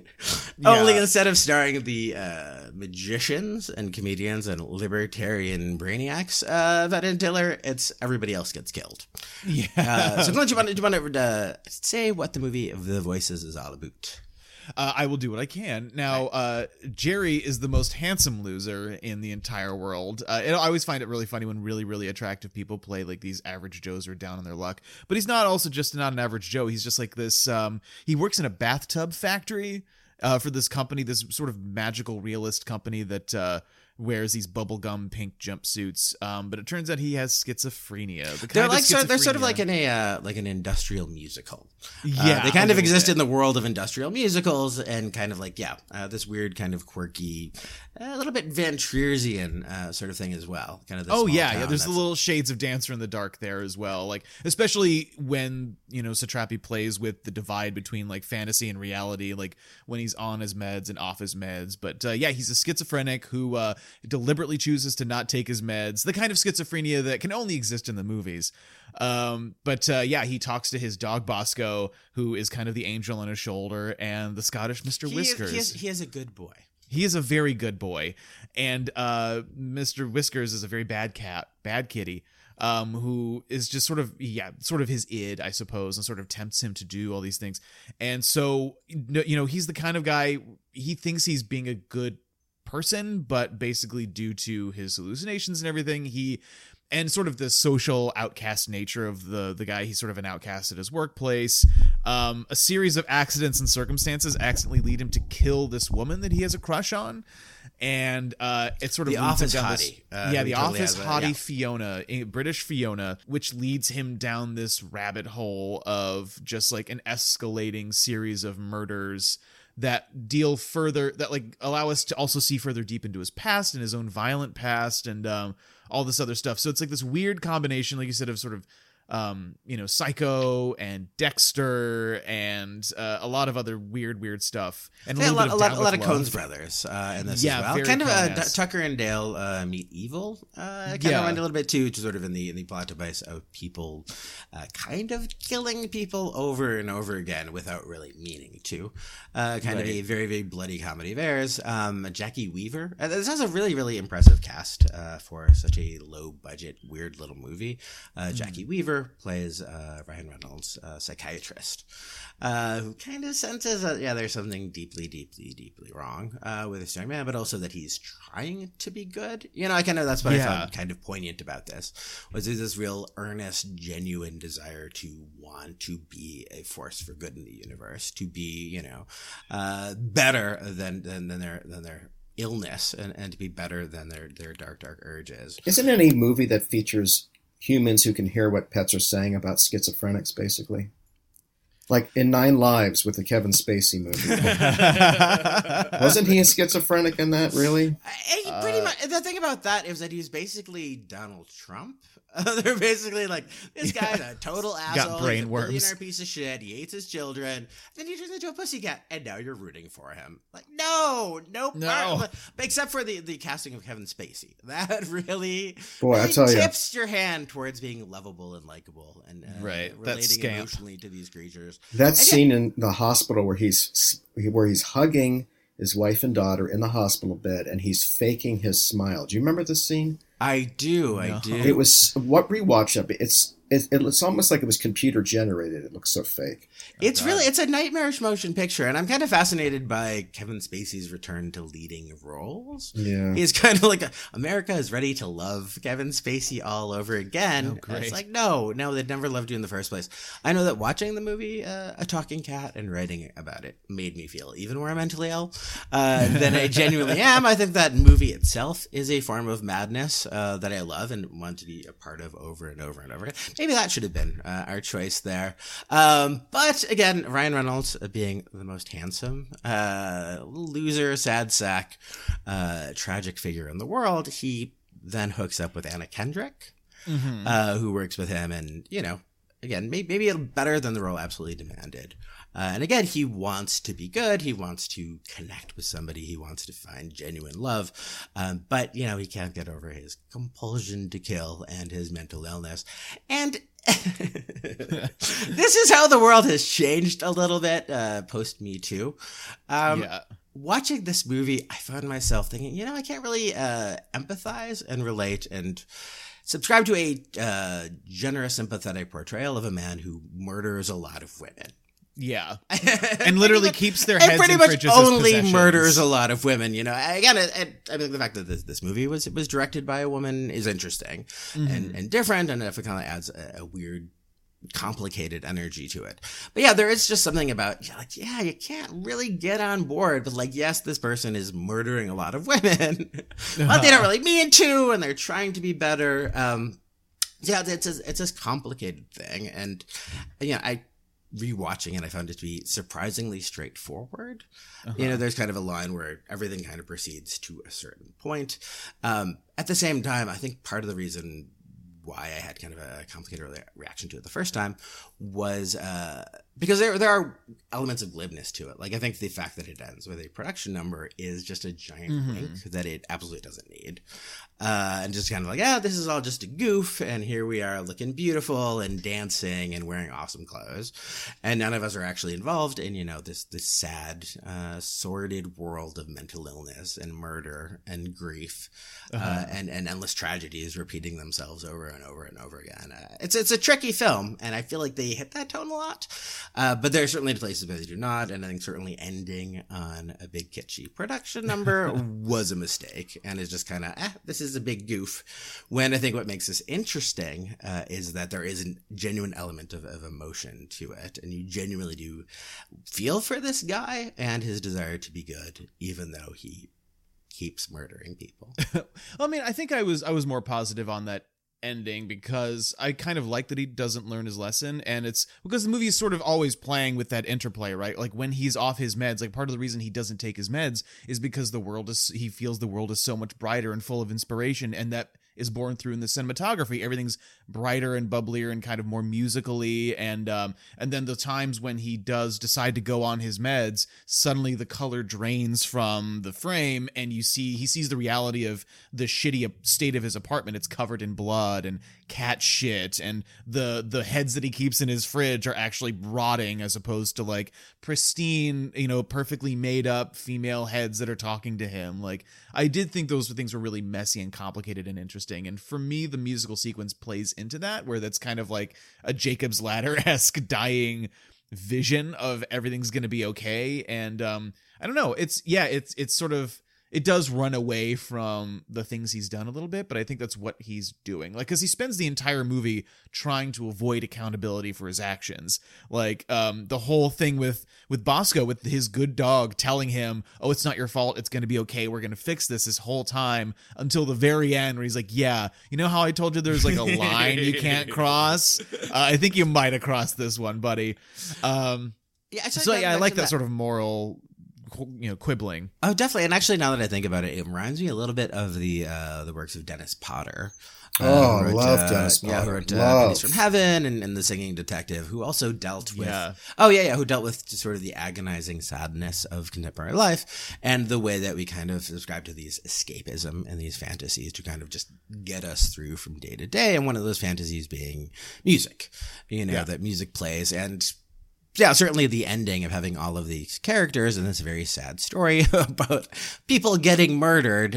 Only instead of starring the magicians and comedians and libertarian brainiacs, Penn and Teller, it's everybody else gets killed. Yeah. So, do you want to say what the movie of The Voices is all about? I will do what I can. Now, Jerry is the most handsome loser in the entire world. I always find it really funny when really, really attractive people play like these average Joes who are down on their luck. But he's not also just not an average Joe. He's just like this. He works in a bathtub factory for this company, this sort of magical realist company that wears these bubblegum pink jumpsuits. But it turns out he has schizophrenia. They're sort of like an industrial musical. Yeah, they kind of exist in the world of industrial musicals, and kind of like this weird kind of quirky, a little bit Van Triersian sort of thing as well. Kind of. There's the little shades of Dancer in the Dark there as well. Like especially when Satrapi plays with the divide between like fantasy and reality, like when he's on his meds and off his meds. But he's a schizophrenic who deliberately chooses to not take his meds. The kind of schizophrenia that can only exist in the movies. He talks to his dog Bosco, who is kind of the angel on his shoulder, and the Scottish Mr. Whiskers. He is a good boy. He is a very good boy. And Mr. Whiskers is a very bad kitty, who is just sort of his id, I suppose, and sort of tempts him to do all these things. And so, he's the kind of guy, he thinks he's being a good person, but basically due to his hallucinations and everything, and sort of the social outcast nature of the guy, he's sort of an outcast at his workplace. A series of accidents and circumstances accidentally lead him to kill this woman that he has a crush on. And it sort of the leads office him down hottie. the office hottie Fiona, British Fiona, which leads him down this rabbit hole of just like an escalating series of murders that deal further, that like allow us to also see further deep into his past and his own violent past and all this other stuff. So it's like this weird combination, like you said, of sort of Psycho and Dexter and a lot of other weird stuff, and a lot of Coen's brothers in this as well. Kind of Tucker and Dale meet evil. Kind of went a little bit too, sort of in the plot device of people kind of killing people over and over again without really meaning to. Of a very, very bloody comedy of errors. Jackie Weaver. This has a really, really impressive cast for such a low budget, weird little movie. Jackie Weaver plays Ryan Reynolds, psychiatrist, who kind of senses that there's something deeply, deeply, deeply wrong with this young man, but also that he's trying to be good. That's what I found kind of poignant about this, was this real earnest, genuine desire to want to be a force for good in the universe, to be better than their illness, and to be better than their dark urges. Isn't any movie that features humans who can hear what pets are saying about schizophrenics, basically? Like in 9 Lives with the Kevin Spacey movie. Wasn't he a schizophrenic in that, really? Pretty much. The thing about that is that he's basically Donald Trump. They're basically like, this guy's a total asshole. Got brain he's a worms. Billionaire piece of shit. He hates his children. Then he turns into a pussycat, and now you're rooting for him. Like, no. Except for the casting of Kevin Spacey. That really, I tell tips your hand towards being lovable and likable, and relating emotionally to these creatures. That scene in the hospital where he's hugging his wife and daughter in the hospital bed, and he's faking his smile. Do you remember this scene? I do. It was rewatch of it. It's almost like it was computer generated. It looks so fake. It's a nightmarish motion picture, and I'm kind of fascinated by Kevin Spacey's return to leading roles. Yeah, he's kind of like America is ready to love Kevin Spacey all over again. Oh, great. It's like no, they'd never loved you in the first place. I know that watching the movie A Talking Cat and writing about it made me feel even more mentally ill than I genuinely am. I think that movie itself is a form of madness that I love and want to be a part of over and over and over again. Maybe that should have been our choice there. But again, Ryan Reynolds being the most handsome, loser, sad sack, tragic figure in the world, he then hooks up with Anna Kendrick, who works with him, and, again, maybe better than the role absolutely demanded. And again, he wants to be good. He wants to connect with somebody. He wants to find genuine love. But, he can't get over his compulsion to kill and his mental illness. And this is how the world has changed a little bit post Me Too. Watching this movie, I found myself thinking, I can't really empathize and relate and subscribe to a generous, sympathetic portrayal of a man who murders a lot of women. Yeah, and literally keeps their heads pretty in much fridges only as murders a lot of women. Again, I mean, the fact that this movie was directed by a woman is interesting and different, and it kind of adds a weird complicated energy to it. But yeah, there is just something about, you can't really get on board. But like, yes, this person is murdering a lot of women, but they don't really mean to, and they're trying to be better. Yeah, it's this complicated thing. And, I rewatching it, I found it to be surprisingly straightforward. There's kind of a line where everything kind of proceeds to a certain point. At the same time, I think part of the reason why I had kind of a complicated reaction to it the first time was because there are elements of glibness to it. Like, I think the fact that it ends with a production number is just a giant wink that it absolutely doesn't need. And just kind of like, this is all just a goof, and here we are looking beautiful and dancing and wearing awesome clothes, and none of us are actually involved in, this sad, sordid world of mental illness and murder and grief, and endless tragedies repeating themselves over and over and over again. It's a tricky film, and I feel like they hit that tone a lot, but there are certainly places where they do not, and I think certainly ending on a big kitschy production number was a mistake, and it's just kind of, this is a big goof, when I think what makes this interesting is that there is a genuine element of emotion to it, and you genuinely do feel for this guy and his desire to be good, even though he keeps murdering people. Well, I mean, I think I was more positive on that ending because I kind of like that he doesn't learn his lesson, and it's because the movie is sort of always playing with that interplay, right? Like, when he's off his meds, like, part of the reason he doesn't take his meds is because he feels the world is so much brighter and full of inspiration, and that is born through in the cinematography. Everything's brighter and bubblier and kind of more musically, and then the times when he does decide to go on his meds, suddenly the color drains from the frame, and he sees the reality of the shitty state of his apartment. It's covered in blood and cat shit, and the heads that he keeps in his fridge are actually rotting as opposed to like pristine, perfectly made up female heads that are talking to him. Like, I did think those things were really messy and complicated and interesting, and for me the musical sequence plays into that, where that's kind of like a Jacob's Ladder-esque dying vision of everything's gonna be okay. And I don't know, it's sort of, it does run away from the things he's done a little bit, but I think that's what he's doing. Like, because he spends the entire movie trying to avoid accountability for his actions. Like, the whole thing with Bosco, with his good dog telling him, "Oh, it's not your fault. It's going to be okay. We're going to fix this whole time," until the very end where he's like, "Yeah, you know how I told you there's like a line you can't cross? I think you might have crossed this one, buddy." I like that sort of moral, quibbling. Oh, definitely. And actually, now that I think about it, it reminds me a little bit of the works of Dennis Potter. Love Dennis Potter. Who wrote Pennies from Heaven and The Singing Detective, who also dealt with who dealt with sort of the agonizing sadness of contemporary life and the way that we kind of subscribe to these escapism and these fantasies to kind of just get us through from day to day. And one of those fantasies being music, that music plays. And yeah, certainly the ending of having all of these characters in this very sad story about people getting murdered,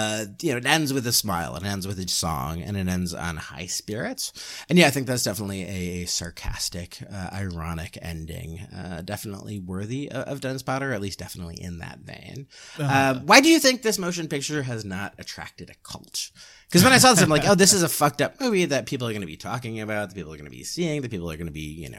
it ends with a smile, it ends with a song, and it ends on high spirits. And yeah, I think that's definitely a sarcastic, ironic ending, definitely worthy of Dennis Potter, at least definitely in that vein. Why do you think this motion picture has not attracted a cult? Because when I saw this, I'm like, oh, this is a fucked up movie that people are going to be talking about, that people are going to be seeing, that people are going to be,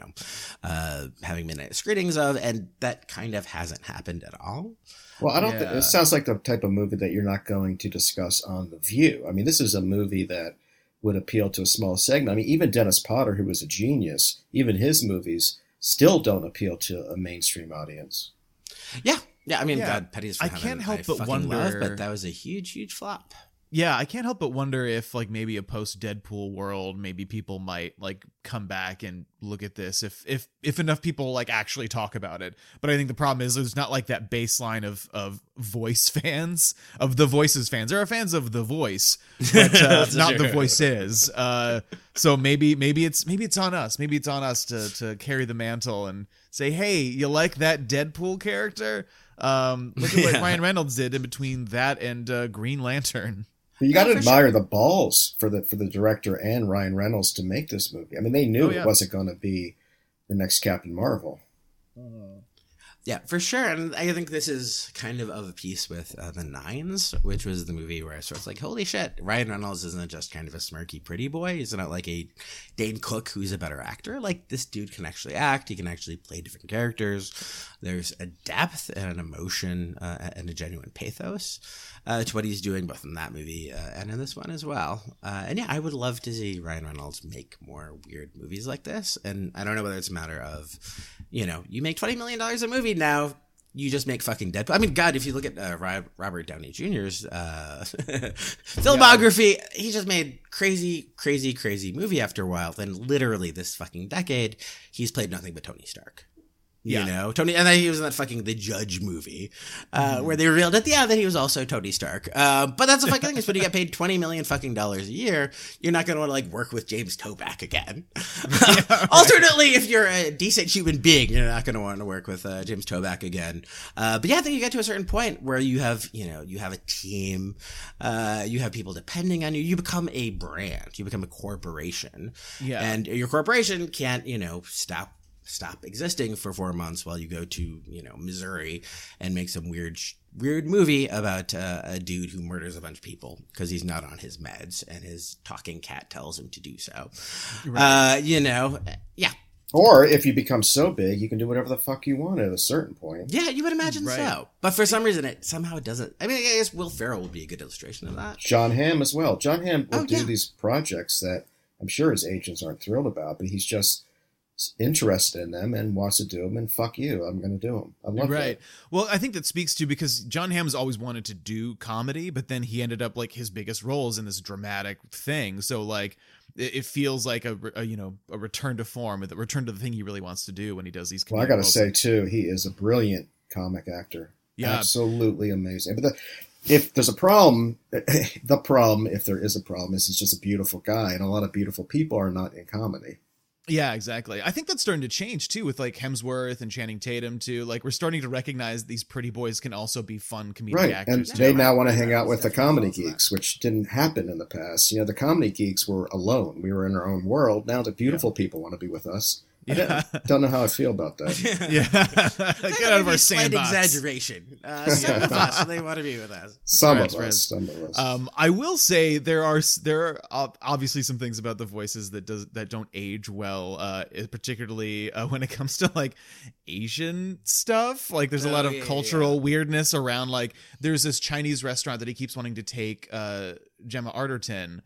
having midnight screenings of, and that kind of hasn't happened at all. Well, I don't think it sounds like the type of movie that you're not going to discuss on The View. I mean, this is a movie that would appeal to a small segment. I mean, even Dennis Potter, who was a genius, even his movies still don't appeal to a mainstream audience. Yeah. I mean, God, Pennies from Heaven, can't help but wonder, love, but that was a huge, huge flop. Yeah, I can't help but wonder if, like, maybe a post-Deadpool world, maybe people might, like, come back and look at this if enough people, like, actually talk about it. But I think the problem is there's not, like, that baseline of Voice fans, of The Voices fans. There are fans of The Voice, but not The Voices. So maybe it's on us. Maybe it's on us to carry the mantle and say, hey, you like that Deadpool character? Look at what Ryan Reynolds did in between that and Green Lantern. But you got to admire the balls for the director and Ryan Reynolds to make this movie. I mean, they knew it wasn't going to be the next Captain Marvel. Yeah, for sure. And I think this is kind of a piece with The Nines, which was the movie where I sort of like, holy shit, Ryan Reynolds isn't just kind of a smirky pretty boy. He's not like a Dane Cook who's a better actor. Like, this dude can actually act. He can actually play different characters. There's a depth and an emotion and a genuine pathos to what he's doing, both in that movie and in this one as well. And yeah, I would love to see Ryan Reynolds make more weird movies like this. And I don't know whether it's a matter of, you know, you make $20 million a movie now, you just make fucking Deadpool. I mean, God, if you look at Robert Downey Jr.'s filmography, he just made crazy movie after a while. Then literally this fucking decade, he's played nothing but Tony Stark. You know, Tony, and then he was in that fucking The Judge movie, where they revealed at the end that he was also Tony Stark. But that's the fucking thing, is when you get paid $20 million fucking dollars a year, you're not going to want to like work with James Toback again. Alternately, if you're a decent human being, you're not going to want to work with James Toback again. But yeah, I think you get to a certain point where you have, you know, you have a team, you have people depending on you. You become a brand, you become a corporation, and your corporation can't, you know, stop existing for 4 months while you go to, you know, Missouri and make some weird movie about a dude who murders a bunch of people because he's not on his meds and his talking cat tells him to do so. Right. You know, yeah. Or if you become so big, you can do whatever the fuck you want at a certain point. Yeah, you would imagine so. But for some reason, it doesn't. I mean, I guess Will Ferrell would be a good illustration of that. John Hamm as well. John Hamm will do these projects that I'm sure his agents aren't thrilled about, but he's just interested in them and wants to do them, and fuck you, I'm going to do them. I love that. Well, I think that speaks to, because John Hamm's always wanted to do comedy, but then he ended up like his biggest roles in this dramatic thing. So like it feels like a return to form, a return to the thing he really wants to do when he does these. Well, I got to say too, he is a brilliant comic actor. Yeah, absolutely amazing. But if there's a problem, the problem, if there is a problem, is he's just a beautiful guy, and a lot of beautiful people are not in comedy. Yeah, exactly. I think that's starting to change too, with like Hemsworth and Channing Tatum too. Like, we're starting to recognize these pretty boys can also be fun comedic actors. And they now want to hang out with the comedy geeks, which didn't happen in the past. You know, the comedy geeks were alone. We were in our own world. Now the beautiful people want to be with us. I don't know how I feel about that. Get out of our sandbox. Exaggeration. Some of us, they want to be with us. Some of us. I will say there are obviously some things about the voices that don't age well, particularly when it comes to like Asian stuff. Like, there's a lot of cultural weirdness around. Like, there's this Chinese restaurant that he keeps wanting to take Gemma Arterton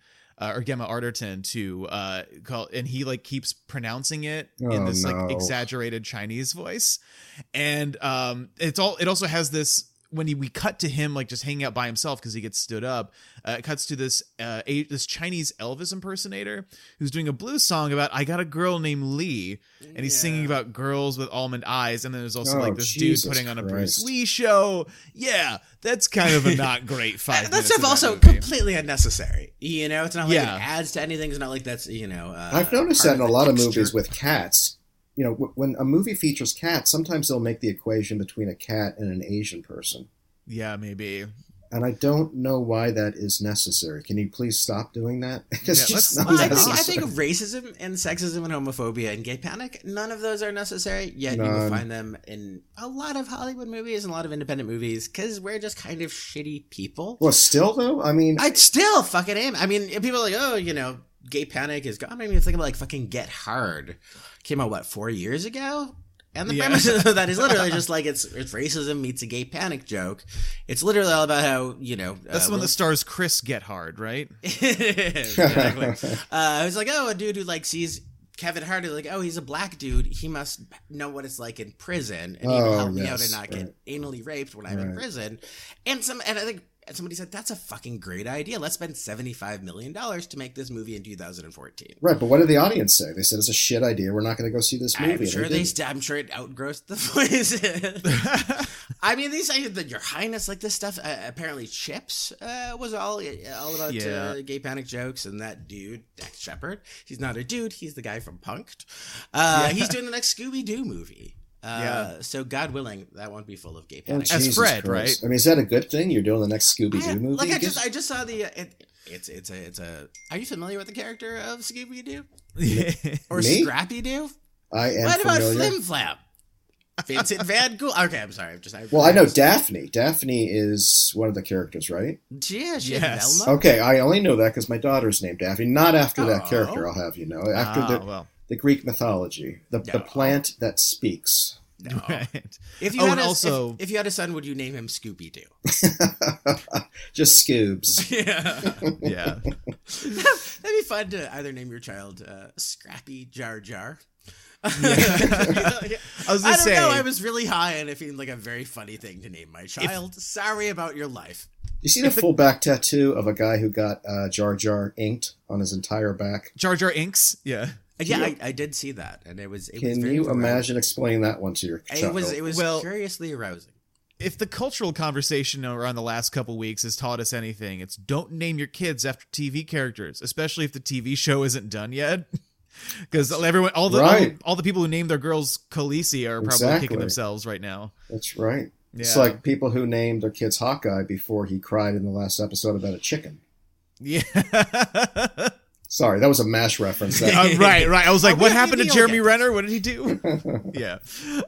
to call, and he like keeps pronouncing it in this like exaggerated Chinese voice, and it also has this, when we cut to him like just hanging out by himself because he gets stood up, it cuts to this this Chinese Elvis impersonator who's doing a blues song about "I got a girl named Lee," and he's singing about girls with almond eyes, and then there's also like this dude putting on a Bruce Lee show. Yeah, that's kind of a not great 5 minutes. That stuff also completely unnecessary. You know, it's not like it adds to anything. It's not like that's, you know. I've noticed that in a lot of movies with cats. You know, when a movie features cats, sometimes they'll make the equation between a cat and an Asian person. Yeah, maybe. And I don't know why that is necessary. Can you please stop doing that? Because I think of racism and sexism and homophobia and gay panic, none of those are necessary, yet you will find them in a lot of Hollywood movies and a lot of independent movies, because we're just kind of shitty people. Well, still, though? I mean... I still fucking am. I mean, people are like, oh, you know, gay panic is gone. I mean, you think about like fucking Get Hard. Came out, 4 years ago? And the premise of that is literally just like it's racism meets a gay panic joke. It's literally all about how, you know... That's the one that stars Chris Get Hard, right? Exactly. It's like, oh, a dude who like sees Kevin Hart is like, oh, he's a black dude. He must know what it's like in prison, and he will help me out and not get anally raped when I'm in prison. And I think somebody said, that's a fucking great idea. Let's spend $75 million to make this movie in 2014. Right, but what did the audience say? They said it's a shit idea. We're not going to go see this movie. I'm sure it outgrossed the voice. I mean, these say that Your Highness, like this stuff. Apparently, Chips was all about gay panic jokes, and that dude, Dax Shepard, he's not a dude. He's the guy from Punk'd. He's doing the next Scooby-Doo movie. So God willing, that won't be full of gay panic. As Fred, right? I mean, is that a good thing? You're doing the next Scooby-Doo movie? Like I just saw the. It's a. Are you familiar with the character of Scooby-Doo? Or Scrappy-Doo? I am. What about familiar. Flim Flam? Vincent Van Gogh. Okay, I'm sorry. Well, I know Daphne. Daphne is one of the characters, right? Yeah, Yes. Velma. Okay, I only know that because my daughter's named Daphne. Not after that Oh. character, I'll have you know. After well. the Greek mythology. The No. plant that speaks. No. Right. If you Oh, had and a, also- if you had a son, would you name him Scooby Doo? Just Scoobs. Yeah. Yeah. That'd be fun to either name your child Scrappy Jar Jar. I was gonna I don't say, know. I was really high and it seemed like a very funny thing to name my child. Sorry about your life. You see the full back tattoo of a guy who got Jar Jar inked on his entire back? Jar Jar Inks. Yeah. Yeah, I did see that, and it was. Can very you arousing. imagine explaining that one to your child? It was Well- curiously arousing. If the cultural conversation around the last couple weeks has taught us anything, it's don't name your kids after TV characters, especially if the TV show isn't done yet. Because everyone, all the people who named their girls Khaleesi are probably Exactly. kicking themselves right now. That's right. It's Yeah. like people who named their kids Hawkeye before he cried in the last episode about a chicken. Yeah. Sorry, that was a MASH reference. Right. I was like, Oh, what we- happened to we'll Jeremy get Renner? What did he do? Yeah.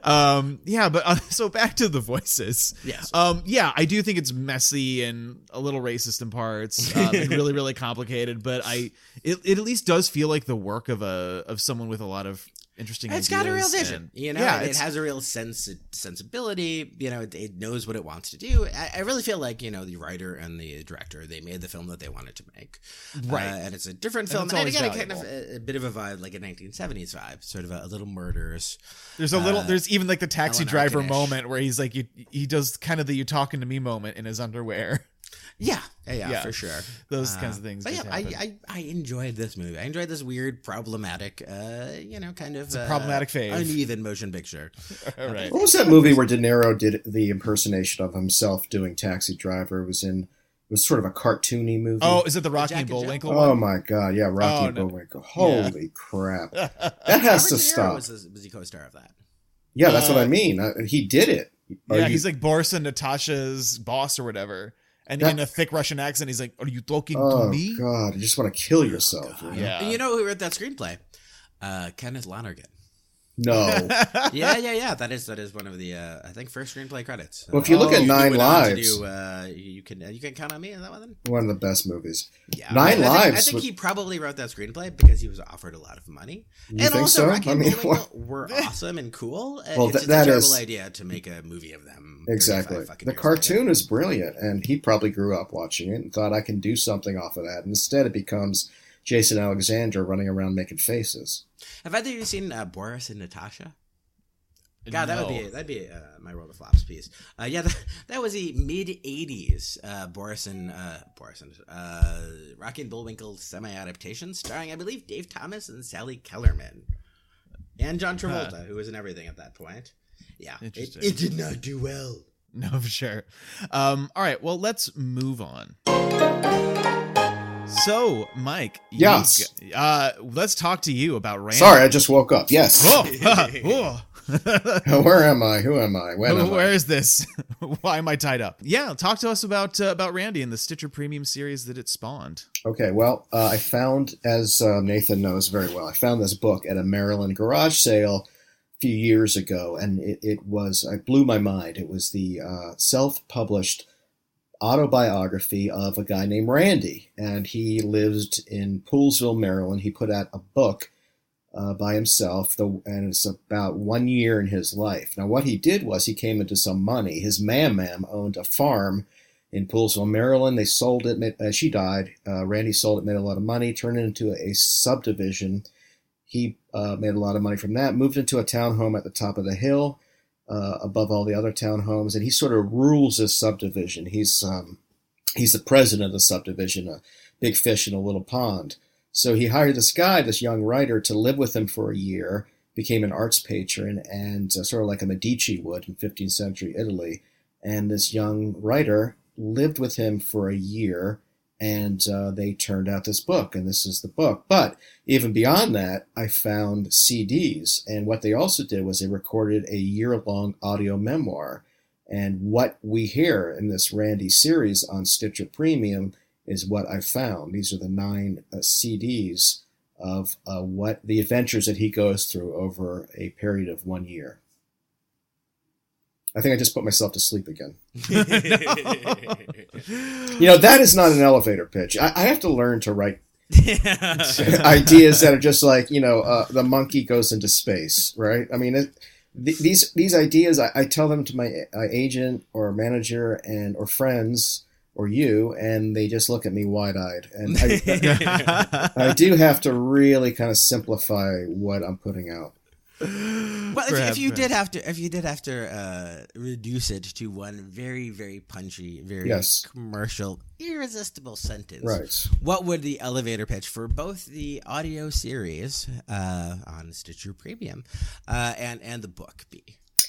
But so back to the voices. Yes. Yeah, I do think it's messy and a little racist in parts, and really, really complicated. But it at least does feel like the work of someone with a lot of interesting It's ideas. got a real vision, and- you know. Yeah, and it it's- has a real sensibility. You know, it knows what it wants to do. I really feel like the writer and the director, they made the film that they wanted to make, Right. and it's a different And film. it's And always again, kind of valuable. a bit of a vibe, like a 1970s vibe, sort of a little murders. There's a little. There's even like the taxi Alan driver Arkin-ish. moment where he's like, he does kind of the "you talking to me" moment in his underwear. Yeah, Yeah. for sure. Those kinds of things But just yeah, happen. I enjoyed this movie. I enjoyed this weird, problematic, kind of a problematic fave. uneven motion picture. All right. What was that movie where De Niro did the impersonation of himself doing Taxi Driver? It was sort of a cartoony movie. Oh, is it the Rocky Jack and and Jill? Bullwinkle Oh one? my God! Yeah, Rocky Oh, no. Bullwinkle. Holy crap! That has Robert to De Niro stop. was he co-star of that? Yeah, that's what I mean. He did it. Are Yeah, you- he's like Boris and Natasha's boss or whatever. And in a thick Russian accent, he's like, "Are you talking Oh to me?" God! I just want to kill yourself. you know? Yeah. And you know who wrote that screenplay? Kenneth Lonergan. No. Yeah. That is one of the I think first screenplay credits. Well, if you look at he Nine went on to Lives- do, you can count on me on that one. Then? One of the best movies. Yeah, Nine I Lives. think he probably wrote that screenplay because he was offered a lot of money. You and think also, so? Rocky I and mean, Bullwinkle were awesome and cool. Well, It's that a terrible is- idea to make a movie of them. Exactly. 35 fucking The years cartoon later. is brilliant, and he probably grew up watching it and thought I can do something off of that. And instead, it becomes Jason Alexander running around making faces. Have either of you seen Boris and Natasha? God, No. that'd be my World of Flops piece. That was a mid '80s Boris and Rocky and Bullwinkle semi-adaptation, starring I believe Dave Thomas and Sally Kellerman, and John Travolta, who was in everything at that point. Yeah, Interesting. it did not do well. No, for sure. All right, well, let's move on. So, Mike, Yes. let's talk to you about Randy. Sorry, I just woke up. Yes. Oh, Where am I? Who am I? When am where I? is this? Why am I tied up? Yeah, talk to us about Randy and the Stitcher Premium series that it spawned. Okay, well, I found, as Nathan knows very well, I found this book at a Maryland garage sale a few years ago, and it blew my mind. It was the self-published autobiography of a guy named Randy, and he lived in Poolesville, Maryland. He put out a book by himself, and it's about 1 year in his life. Now, what he did was he came into some money. His mam owned a farm in Poolesville, Maryland. They sold it. She died. Randy sold it, made a lot of money, turned it into a subdivision. He made a lot of money from that, moved into a townhome at the top of the hill, above all the other townhomes, and he sort of rules this subdivision. He's the president of the subdivision, a big fish in a little pond. So he hired this young writer, to live with him for a year, became an arts patron, and sort of like a Medici would in 15th century Italy. And this young writer lived with him for a year, and they turned out this book, and this is the book. But even beyond that, I found CDs, and what they also did was they recorded a year-long audio memoir. And what we hear in this Randy series on Stitcher Premium is what I found. These are the 9 CDs of what the adventures that he goes through over a period of 1 year. I think I just put myself to sleep again. That is not an elevator pitch. I have to learn to write ideas that are just like, the monkey goes into space, right? I mean, these ideas, I tell them to my agent or manager or friends or you, and they just look at me wide-eyed. And I do have to really kind of simplify what I'm putting out. Well, if you did have to reduce it to one very, very punchy, very commercial, irresistible sentence, right? What would the elevator pitch for both the audio series on Stitcher Premium and the book be?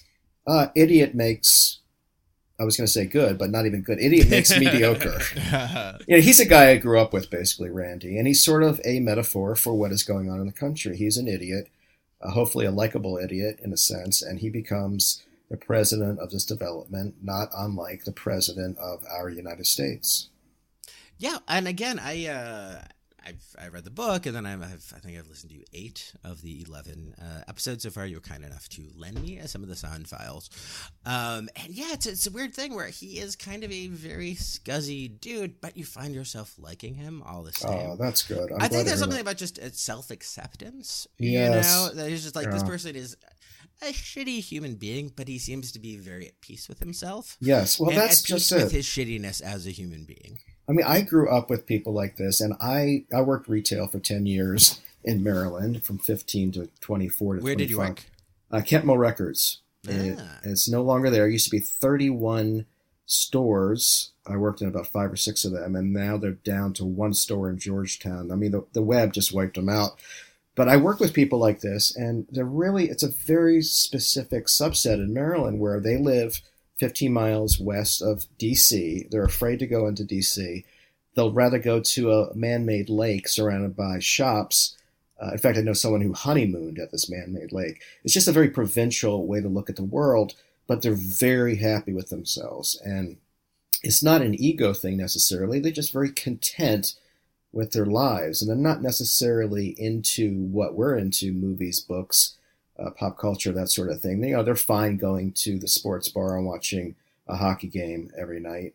Idiot makes, I was going to say good, but not even good. Idiot makes mediocre. He's a guy I grew up with, basically, Randy, and he's sort of a metaphor for what is going on in the country. He's an idiot. Hopefully a likable idiot in a sense, and he becomes the president of this development, not unlike the president of our United States. Yeah, and again, I read the book, and then I think I've listened to 8 of the 11 episodes so far. You were kind enough to lend me some of the sound files, and yeah, it's a weird thing where he is kind of a very scuzzy dude, but you find yourself liking him all the same. Oh, that's good. I think there's something about just self-acceptance. Yes. That he's just like, this person is a shitty human being, but he seems to be very at peace with himself. Yes, well, that's just it. With his shittiness as a human being. I mean, I grew up with people like this, and I worked retail for 10 years in Maryland, from 15 to 24 to 25. Where did you work? Kentmo Records. It's no longer there. It used to be 31 stores. I worked in about 5 or 6 of them, and now they're down to 1 store in Georgetown. I mean, the web just wiped them out. But I work with people like this, and it's a very specific subset in Maryland where they live 15 miles west of D.C. They're afraid to go into D.C. They'll rather go to a man-made lake surrounded by shops. In fact, I know someone who honeymooned at this man-made lake. It's just a very provincial way to look at the world, but they're very happy with themselves. And it's not an ego thing necessarily. They're just very content with their lives. And they're not necessarily into what we're into, movies, books, pop culture, that sort of thing. They're fine going to the sports bar and watching a hockey game every night.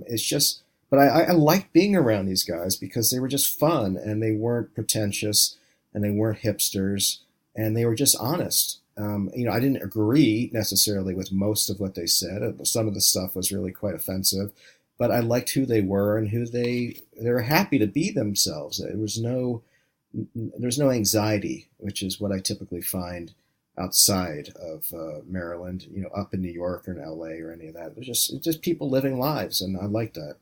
But I like being around these guys because they were just fun, and they weren't pretentious, and they weren't hipsters, and they were just honest. I didn't agree necessarily with most of what they said. Some of the stuff was really quite offensive, but I liked who they were and who they were happy to be themselves. There's no anxiety, which is what I typically find outside of Maryland, up in New York or in LA or any of that. It's just people living lives, and I like that.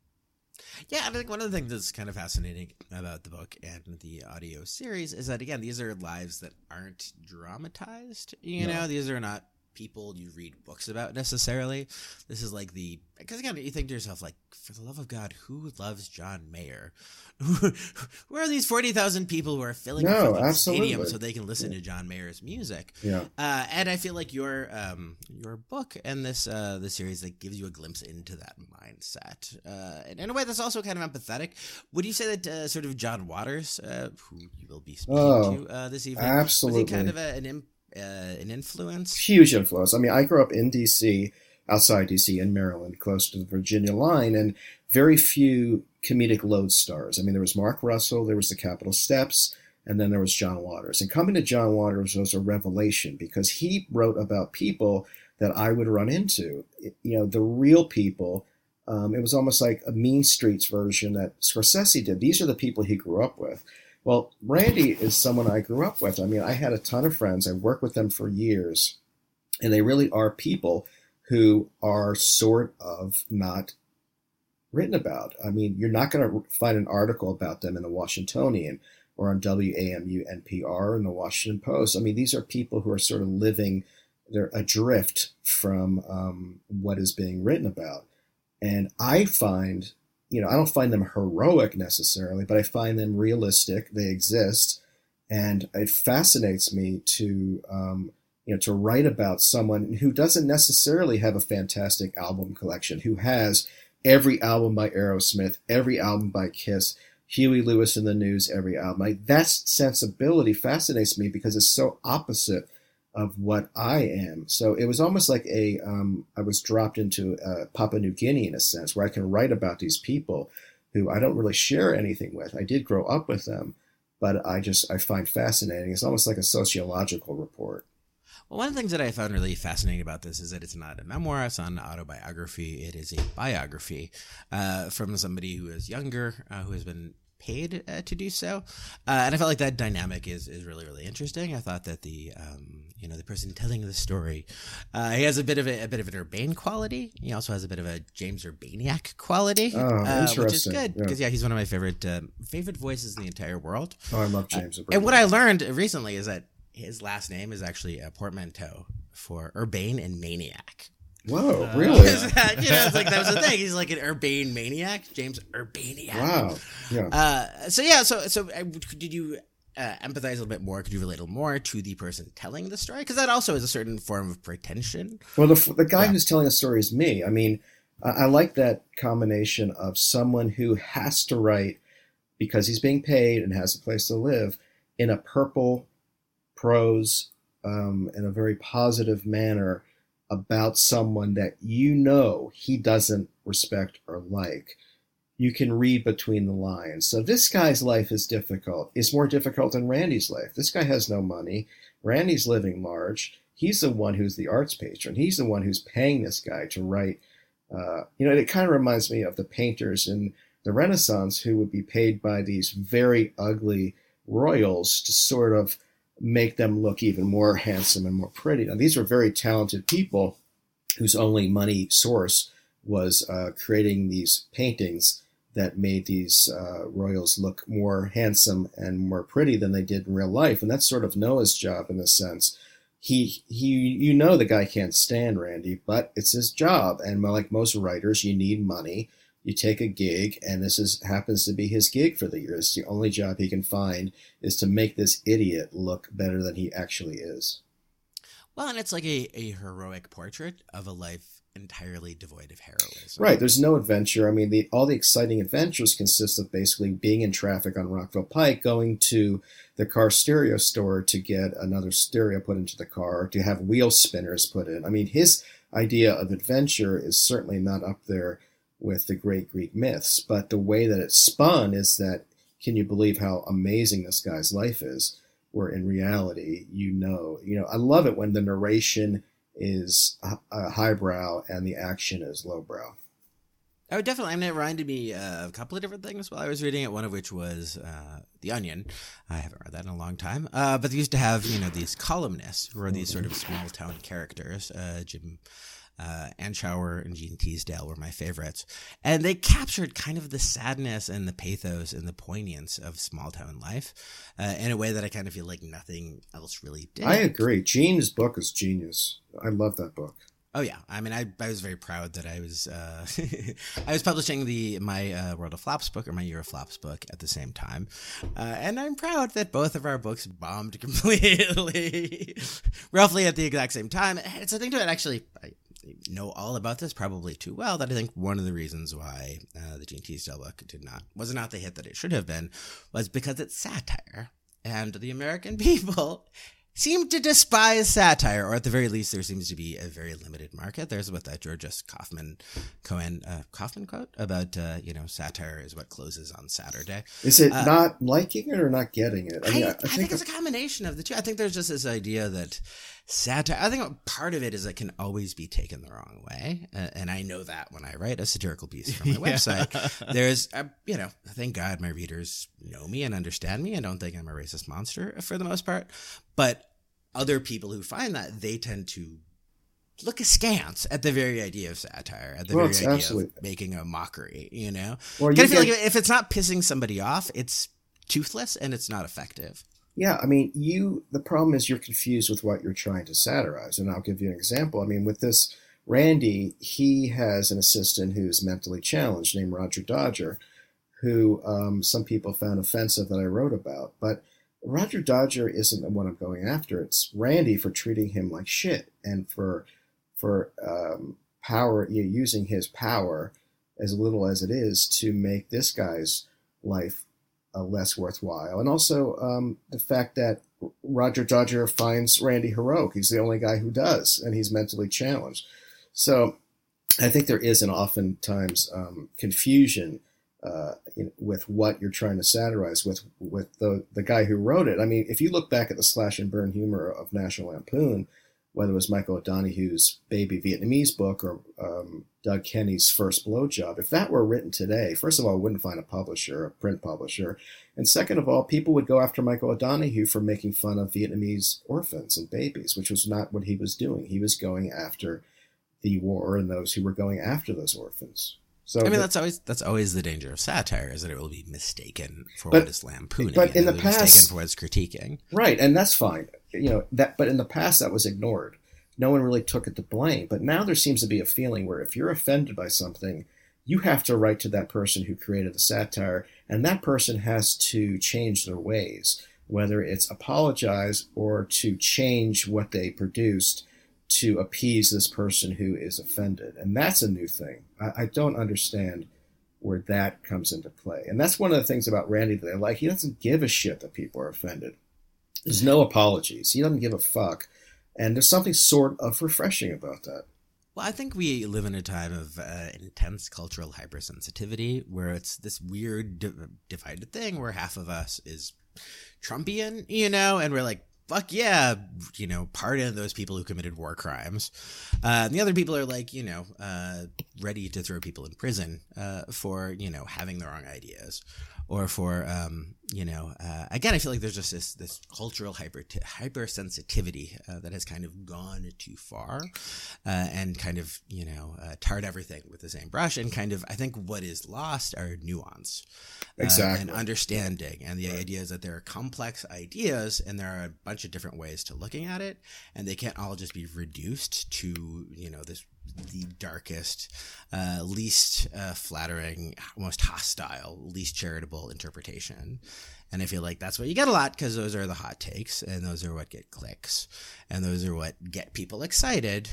Yeah, I think one of the things that's kind of fascinating about the book and the audio series is that, again, these are lives that aren't dramatized. These are not people you read books about necessarily. This is like because again, you think to yourself, like, for the love of God, who loves John Mayer? Who are these 40,000 people who are filling a stadium so they can listen to John Mayer's music? Yeah. And I feel like your book and this series that gives you a glimpse into that mindset, and in a way that's also kind of empathetic. Would you say that sort of John Waters, who you will be speaking to this evening, absolutely, was he kind of an influence? Huge influence. I mean, I grew up in D.C., outside D.C., in Maryland, close to the Virginia line, and very few comedic lodestars. I mean, there was Mark Russell, there was the Capitol Steps, and then there was John Waters. And coming to John Waters was a revelation because he wrote about people that I would run into. The real people. It was almost like a Mean Streets version that Scorsese did. These are the people he grew up with. Well, Randy is someone I grew up with. I mean, I had a ton of friends. I worked with them for years, and they really are people who are sort of not written about. I mean, you're not going to find an article about them in the Washingtonian or on WAMU NPR or in the Washington Post. I mean, these are people who are sort of living, they're adrift from what is being written about. And I find, I don't find them heroic necessarily, but I find them realistic. They exist. And it fascinates me to write about someone who doesn't necessarily have a fantastic album collection, who has every album by Aerosmith, every album by Kiss, Huey Lewis and the News, every album. That sensibility fascinates me because it's so opposite of what I am. So it was almost like I was dropped into Papua New Guinea in a sense, where I can write about these people who I don't really share anything with. I did grow up with them, but I find fascinating. It's almost like a sociological report. Well, one of the things that I found really fascinating about this is that it's not a memoir, it's not an autobiography, it is a biography from somebody who is younger, who has been paid to do so, and I felt like that dynamic is really, really interesting. I thought that the person telling the story, he has a bit of an urbane quality. He also has a bit of a James Urbaniak quality, which is good because he's one of my favorite voices in the entire world. Oh, I love James Urbaniak. And what I learned recently is that his last name is actually a portmanteau for urbane and maniac. Whoa, really? It's like that was the thing. He's like an urbane maniac, James Urbaniak. Wow. Yeah. So did you empathize a little bit more? Could you relate a little more to the person telling the story? Because that also is a certain form of pretension. Well, the guy who's telling the story is me. I mean, I like that combination of someone who has to write because he's being paid and has a place to live in a purple prose in a very positive manner about someone that he doesn't respect or like. You can read between the lines. So this guy's life is difficult. It's more difficult than Randy's life. This guy has no money. Randy's living large. He's the one who's the arts patron. He's the one who's paying this guy to write. It kind of reminds me of the painters in the Renaissance who would be paid by these very ugly royals to sort of make them look even more handsome and more pretty. Now, these were very talented people whose only money source was creating these paintings that made these royals look more handsome and more pretty than they did in real life. And that's sort of Noah's job in a sense. The guy can't stand Randy, but it's his job. And like most writers, you need money. You take a gig, and this happens to be his gig for the year. It's the only job he can find is to make this idiot look better than he actually is. Well, and it's like a heroic portrait of a life entirely devoid of heroism. Right. There's no adventure. I mean, all the exciting adventures consist of basically being in traffic on Rockville Pike, going to the car stereo store to get another stereo put into the car, to have wheel spinners put in. I mean, his idea of adventure is certainly not up there with the great Greek myths, but the way that it's spun is that, can you believe how amazing this guy's life is? Where in reality, I love it when the narration is highbrow and the action is lowbrow. Oh, definitely. I mean, it reminded me of a couple of different things while I was reading it, one of which was The Onion. I haven't read that in a long time. But they used to have, these columnists who are these sort of small town characters, Jim Anchower and Gene Teasdale were my favorites. And they captured kind of the sadness and the pathos and the poignance of small town life in a way that I kind of feel like nothing else really did. I agree. Gene's book is genius. I love that book. Oh yeah, I mean, I was very proud that I was I was publishing my World of Flops book, or my Year of Flops book, at the same time, and I'm proud that both of our books bombed completely, roughly at the exact same time. It's a thing to it. Actually, I know all about this probably too well, that I think one of the reasons why the Gene Teasdale book was not the hit that it should have been was because it's satire, and the American people seem to despise satire, or at the very least, there seems to be a very limited market. There's what that Georges Kaufman quote about, satire is what closes on Saturday. Is it not liking it or not getting it? I think it's a combination of the two. I think there's just this idea that satire, I think part of it is it can always be taken the wrong way. And I know that when I write a satirical piece for my website, there's, thank God my readers know me and understand me. I don't think I'm a racist monster for the most part. But other people who find that, they tend to look askance at the very idea of satire, at the very idea of making a mockery, Well, I feel like if it's not pissing somebody off, it's toothless and it's not effective. Yeah, I mean, the problem is you're confused with what you're trying to satirize. And I'll give you an example. I mean, with this Randy, he has an assistant who's mentally challenged named Roger Dodger, who some people found offensive that I wrote about. But Roger Dodger isn't the one I'm going after. It's Randy for treating him like shit and for power, using his power, as little as it is, to make this guy's life less worthwhile. And also the fact that Roger Dodger finds Randy heroic. He's the only guy who does, and he's mentally challenged. So I think there is an oftentimes confusion with what you're trying to satirize with the guy who wrote it. I mean, if you look back at the slash and burn humor of National Lampoon, whether it was Michael O'Donoghue's Baby Vietnamese book or Doug Kenny's First Blowjob, if that were written today, first of all, I wouldn't find a print publisher. And second of all, people would go after Michael O'Donoghue for making fun of Vietnamese orphans and babies, which was not what he was doing. He was going after the war and those who were going after those orphans. So I mean, that's always the danger of satire, is that it will be mistaken for what it's lampooning, but in the past, mistaken for what it's critiquing. Right, and that's fine. But in the past that was ignored. No one really took it to blame. But now there seems to be a feeling where if you're offended by something, you have to write to that person who created the satire, and that person has to change their ways, whether it's apologize or to change what they produced to appease this person who is offended. And that's a new thing. I don't understand where that comes into play. And that's one of the things about Randy that I like. He doesn't give a shit that people are offended. There's no apologies. He doesn't give a fuck. And there's something sort of refreshing about that. Well, I think we live in a time of intense cultural hypersensitivity where it's this weird divided thing where half of us is Trumpian, and we're like, fuck yeah, pardon those people who committed war crimes. And the other people are like, ready to throw people in prison for, having the wrong ideas. Or for, again, I feel like there's just this cultural hypersensitivity that has kind of gone too far and kind of, tarred everything with the same brush. And kind of, I think what is lost are nuance. Exactly. And understanding. And the idea is that there are complex ideas and there are a bunch of different ways to looking at it. And they can't all just be reduced to, the darkest, least flattering, most hostile, least charitable interpretation. And I feel like that's what you get a lot because those are the hot takes and those are what get clicks and those are what get people excited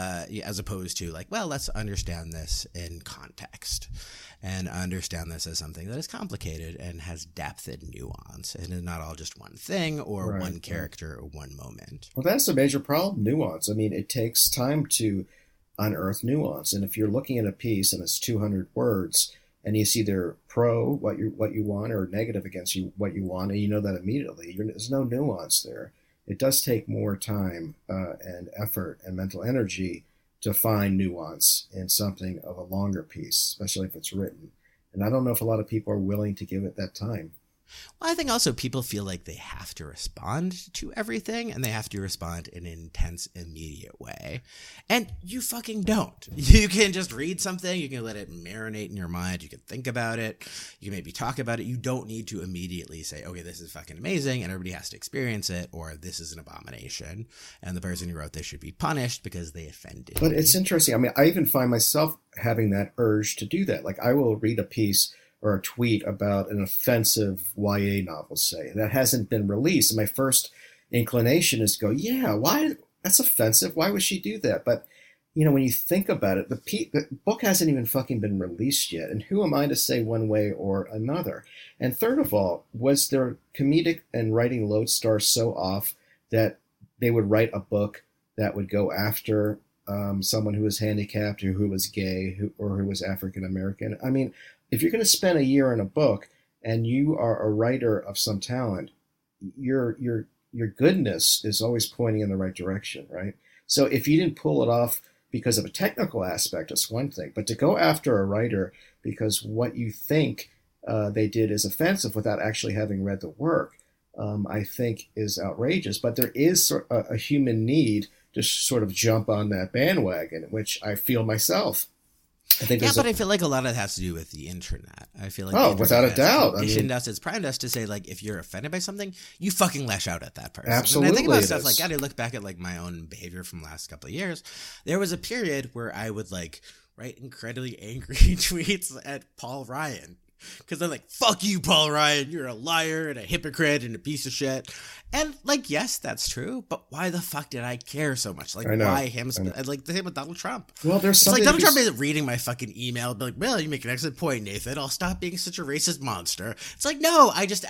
as opposed to like, well, let's understand this in context and understand this as something that is complicated and has depth and nuance and is not all just one thing or one character or one moment. Well, that's a major problem, nuance. I mean, it takes time to unearth nuance. And if you're looking at a piece and it's 200 words and it's either pro what you want or negative against what you want, and you know that immediately, there's no nuance there. It does take more time and effort and mental energy to find nuance in something of a longer piece, especially if it's written. And I don't know if a lot of people are willing to give it that time. Well, I think also people feel like they have to respond to everything and they have to respond in an intense, immediate way. And you fucking don't. You can just read something. You can let it marinate in your mind. You can think about it. You can maybe talk about it. You don't need to immediately say, okay, this is fucking amazing and everybody has to experience it, or this is an abomination and the person who wrote this should be punished because they offended But me. It's interesting. I mean, I even find myself having that urge to do that. Like I will read a piece or a tweet about an offensive YA novel, say, that hasn't been released. And my first inclination is to go, yeah, why? That's offensive. Why would she do that? But, when you think about it, the book hasn't even fucking been released yet. And who am I to say one way or another? And third of all, was their comedic and writing lodestar so off that they would write a book that would go after someone who was handicapped or who was gay or who was African American? I mean, if you're going to spend a year in a book and you are a writer of some talent, your goodness is always pointing in the right direction, right? So if you didn't pull it off because of a technical aspect, it's one thing. But to go after a writer because what you think they did is offensive without actually having read the work, I think is outrageous. But there is a human need to sort of jump on that bandwagon, which I feel myself. But I feel like a lot of it has to do with the internet. I feel like without a doubt, it's primed us to say like if you're offended by something, you fucking lash out at that person. Absolutely, and I think about stuff like God. I look back at like my own behavior from the last couple of years. There was a period where I would like write incredibly angry tweets at Paul Ryan. Because they're like, fuck you, Paul Ryan. You're a liar and a hypocrite and a piece of shit. And, like, yes, that's true. But why the fuck did I care so much? Like, why him? Like, the same with Donald Trump. Well, there's something. It's like Donald Trump isn't reading my fucking email. Be like, well, you make an excellent point, Nathan. I'll stop being such a racist monster. It's like, no,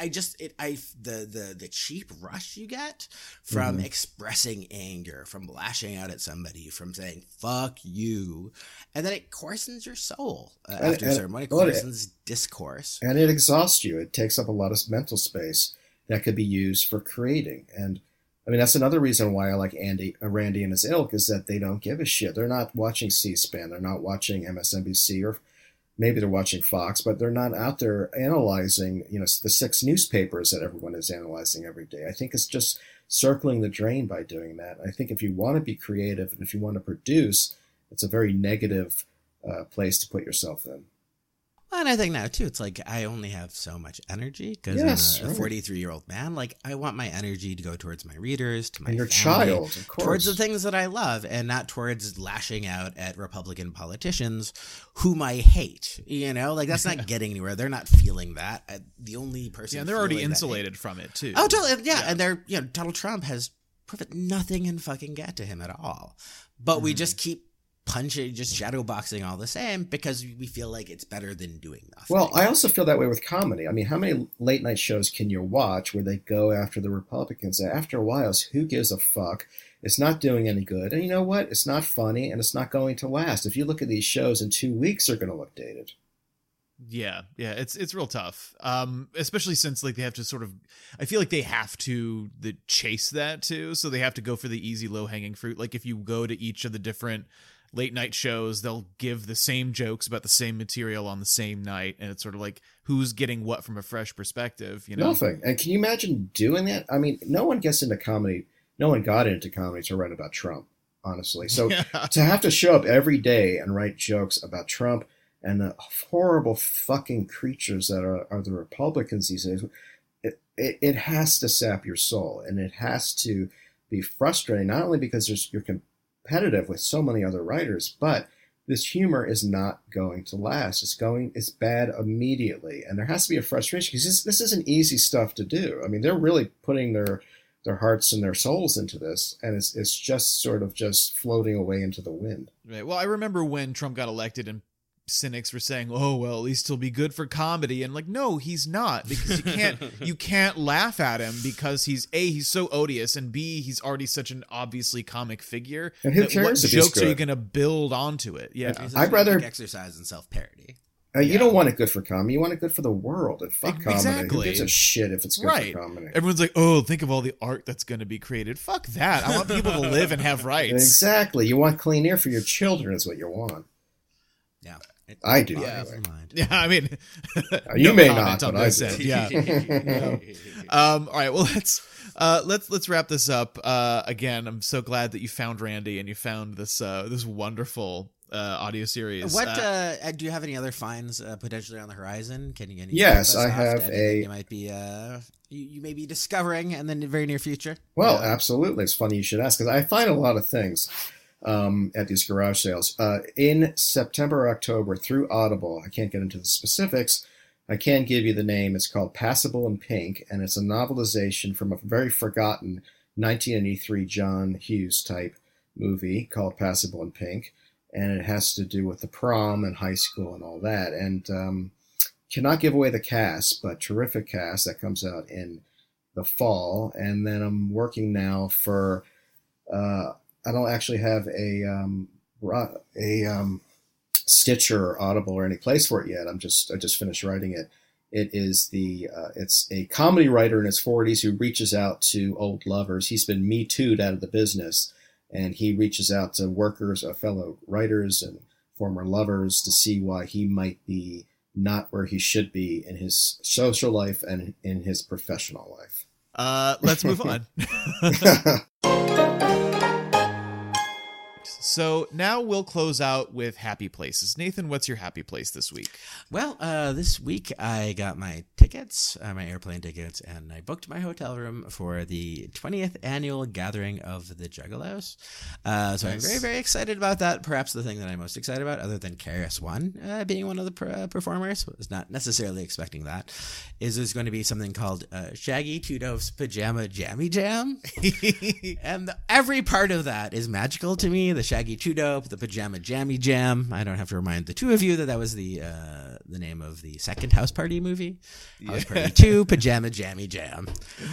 the cheap rush you get from expressing anger, from lashing out at somebody, from saying, fuck you. And then it coarsens your soul after a certain point. It coarsens discourse. And it exhausts you. It takes up a lot of mental space that could be used for creating. And I mean, that's another reason why I like Randy and his ilk, is that they don't give a shit. They're not watching C-SPAN. They're not watching MSNBC, or maybe they're watching Fox, but they're not out there analyzing, the 6 newspapers that everyone is analyzing every day. I think it's just circling the drain by doing that. I think if you want to be creative and if you want to produce, it's a very negative place to put yourself in. And I think now, too, it's like I only have so much energy because I'm a 43-year-old man. Like, I want my energy to go towards my readers, to my and your family, child, of course. towards the things that I love, and not towards lashing out at Republican politicians whom I hate. Like, that's not getting anywhere. They're not feeling that. The only person and they're already insulated from it, too. Oh, totally. Yeah. And they're, Donald Trump has proven nothing can fucking get to him at all. But we just keep punching, just shadow boxing all the same because we feel like it's better than doing nothing. Well, I also feel that way with comedy. I mean, how many late night shows can you watch where they go after the Republicans? After a while, who gives a fuck? It's not doing any good. And you know what? It's not funny and it's not going to last. If you look at these shows in 2 weeks, they're going to look dated. Yeah, it's real tough. Especially since like they have to sort of, I feel like they have to chase that too. So they have to go for the easy low hanging fruit. Like if you go to each of the different late night shows, they'll give the same jokes about the same material on the same night, and it's sort of like who's getting what from a fresh perspective, Nothing. And can you imagine doing that? I mean, no one gets into comedy. No one got into comedy to write about Trump, honestly. So to have to show up every day and write jokes about Trump and the horrible fucking creatures that are the Republicans these days, it has to sap your soul, and it has to be frustrating, not only because you're competitive with so many other writers, but this humor is not going to last. It's bad immediately, and there has to be a frustration because this isn't easy stuff to do. I mean, they're really putting their hearts and their souls into this, and it's just sort of just floating away into the wind. Right. Well, I remember when Trump got elected and cynics were saying, "Oh, well, at least he'll be good for comedy," and like, no, he's not, because you can't laugh at him because he's so odious, and B, he's already such an obviously comic figure. And who cares what if jokes are you going to build onto it? Yeah, I'd rather exercise in self-parody. You don't want it good for comedy. You want it good for the world. And fuck comedy. Exactly. Who gives a shit if it's good for comedy? Everyone's like, oh, think of all the art that's going to be created. Fuck that. I want people to live and have rights. Exactly. You want clean air for your children is what you want. Yeah. I do. Anyway. Yeah, I mean, you may not, but I do. Yeah. All right. Well, let's wrap this up. Again, I'm so glad that you found Randy and you found this wonderful audio series. What do you have any other finds potentially on the horizon? Can you? Yes, I have a. You might be you may be discovering in the very near future. Well, absolutely. It's funny you should ask, because I find a lot of things at these garage sales. In September or October through Audible, I can't get into the specifics. I can give you the name. It's called Passable in Pink, and it's a novelization from a very forgotten 1983 John Hughes type movie called Passable in Pink, and it has to do with the prom and high school and all that. And cannot give away the cast, but terrific cast that comes out in the fall. And then I'm working now for. I don't actually have a Stitcher or Audible or any place for it yet. I just finished writing it. It is it's a comedy writer in his 40s who reaches out to old lovers. He's been Me Too'd out of the business, and he reaches out to workers, fellow writers and former lovers, to see why he might be not where he should be in his social life and in his professional life. Let's move on. So now we'll close out with happy places. Nathan, what's your happy place this week? Well, this week I got my tickets, my airplane tickets, and I booked my hotel room for the 20th annual gathering of the Juggalos. So I'm very, very excited about that. Perhaps the thing that I'm most excited about, other than KRS-One being one of the performers, was not necessarily expecting that, is there's going to be something called Shaggy Two Dope's Pajama Jammy Jam. And every part of that is magical to me. The Shaggy Two Dope, the Pajama Jammy Jam. I don't have to remind the two of you that was the name of the second House Party movie. House Party 2, Pajama Jammy Jam.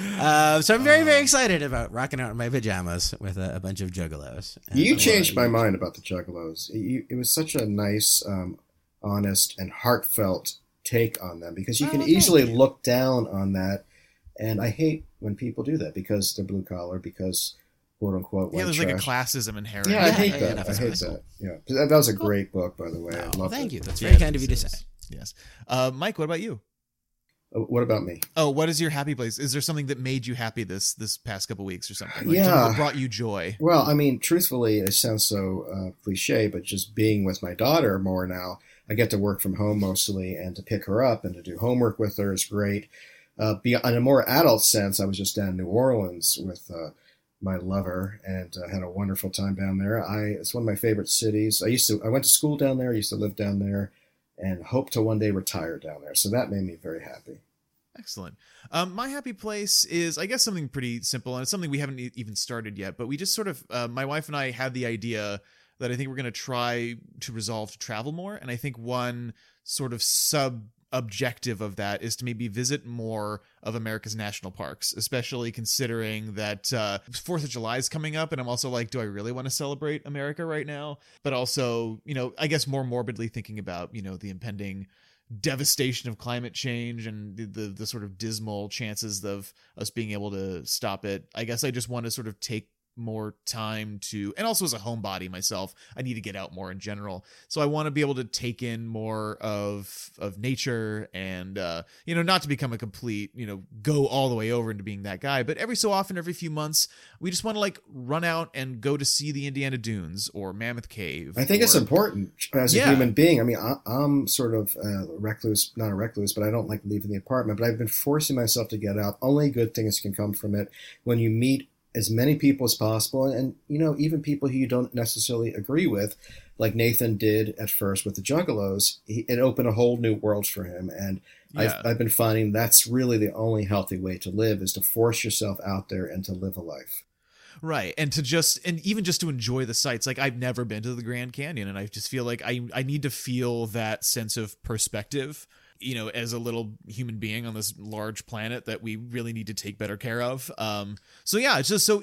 So I'm very, very excited about rocking out in my pajamas with a bunch of Juggalos. You changed my mind about the Juggalos. It was such a nice, honest, and heartfelt take on them, because you can easily look down on that. And I hate when people do that because they're blue collar, because quote unquote white there's trash. like a classism inherent. Yeah, I hate that. Yeah, I hate that. Yeah, that was a great book, by the way. I loved thank it. you. That's very kind of you to say. Yes. Mike, what about you? What about me? Oh, what is your happy place? Is there something that made you happy this past couple weeks or something? Like Yeah. something that brought you joy? Well, I mean, truthfully, it sounds so cliche, but just being with my daughter more now, I get to work from home mostly, and to pick her up and to do homework with her is great. In a more adult sense, I was just down in New Orleans with my lover, and had a wonderful time down there. It's one of my favorite cities. I went to school down there. I used to live down there, and hope to one day retire down there. So that made me very happy. Excellent. My happy place is, I guess, something pretty simple, and it's something we haven't even started yet, but we just sort of, my wife and I had the idea that I think we're going to try to resolve to travel more. And I think one sort of objective of that is to maybe visit more of America's national parks, especially considering that 4th of July is coming up, and I'm also like, do I really want to celebrate America right now? But also, I guess more morbidly thinking about, the impending devastation of climate change and the sort of dismal chances of us being able to stop it. I guess I just want to sort of take more time to, and also as a homebody myself, I need to get out more in general. So I want to be able to take in more of nature and, not to become a complete, go all the way over into being that guy, but every so often, every few months, we just want to like run out and go to see the Indiana Dunes or Mammoth Cave. I think it's important as a human being. I mean, I'm sort of recluse, not a recluse, but I don't like leaving the apartment, but I've been forcing myself to get out. Only good things can come from it. When you meet as many people as possible, and even people who you don't necessarily agree with, like Nathan did at first with the Juggalos, it opened a whole new world for him. And I've been finding that's really the only healthy way to live, is to force yourself out there and to live a life. Right. And even just to enjoy the sights. Like, I've never been to the Grand Canyon, and I just feel like I need to feel that sense of perspective, as a little human being on this large planet that we really need to take better care of. So yeah, it's just so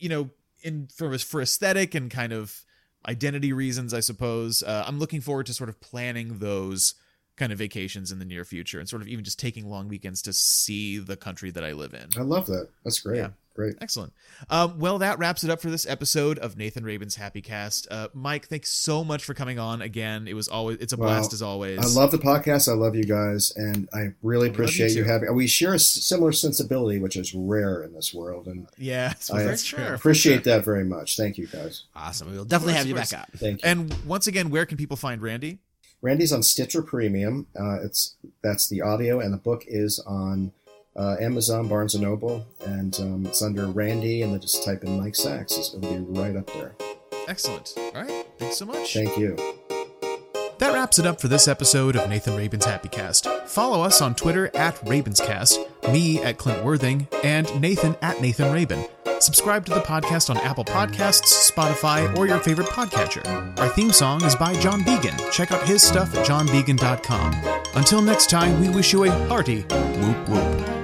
for aesthetic and kind of identity reasons, I suppose, I'm looking forward to sort of planning those kind of vacations in the near future, and sort of even just taking long weekends to see the country that I live in. I love that. That's great. Yeah. Great. Excellent. Well, that wraps it up for this episode of Nathan Rabin's Happy Cast. Mike, thanks so much for coming on again. It's a blast as always. I love the podcast. I love you guys, and I really appreciate you having. We share a similar sensibility, which is rare in this world, and I appreciate that very much. Thank you, guys. Awesome. We will definitely have you back up. Thank you. And once again, where can people find Randy? Randy's on Stitcher Premium. That's the audio, and the book is on Amazon, Barnes & Noble, and it's under Randy, and then just type in Mike Sachs. It'll be right up there. Excellent. All right. Thanks so much. Thank you. That wraps it up for this episode of Nathan Rabin's Happy Cast. Follow us on Twitter at RabinsCast, me at Clint Worthing, and Nathan at Nathan Rabin. Subscribe to the podcast on Apple Podcasts, Spotify, or your favorite podcatcher. Our theme song is by John Began. Check out his stuff at johnbegan.com. Until next time, we wish you a hearty whoop whoop.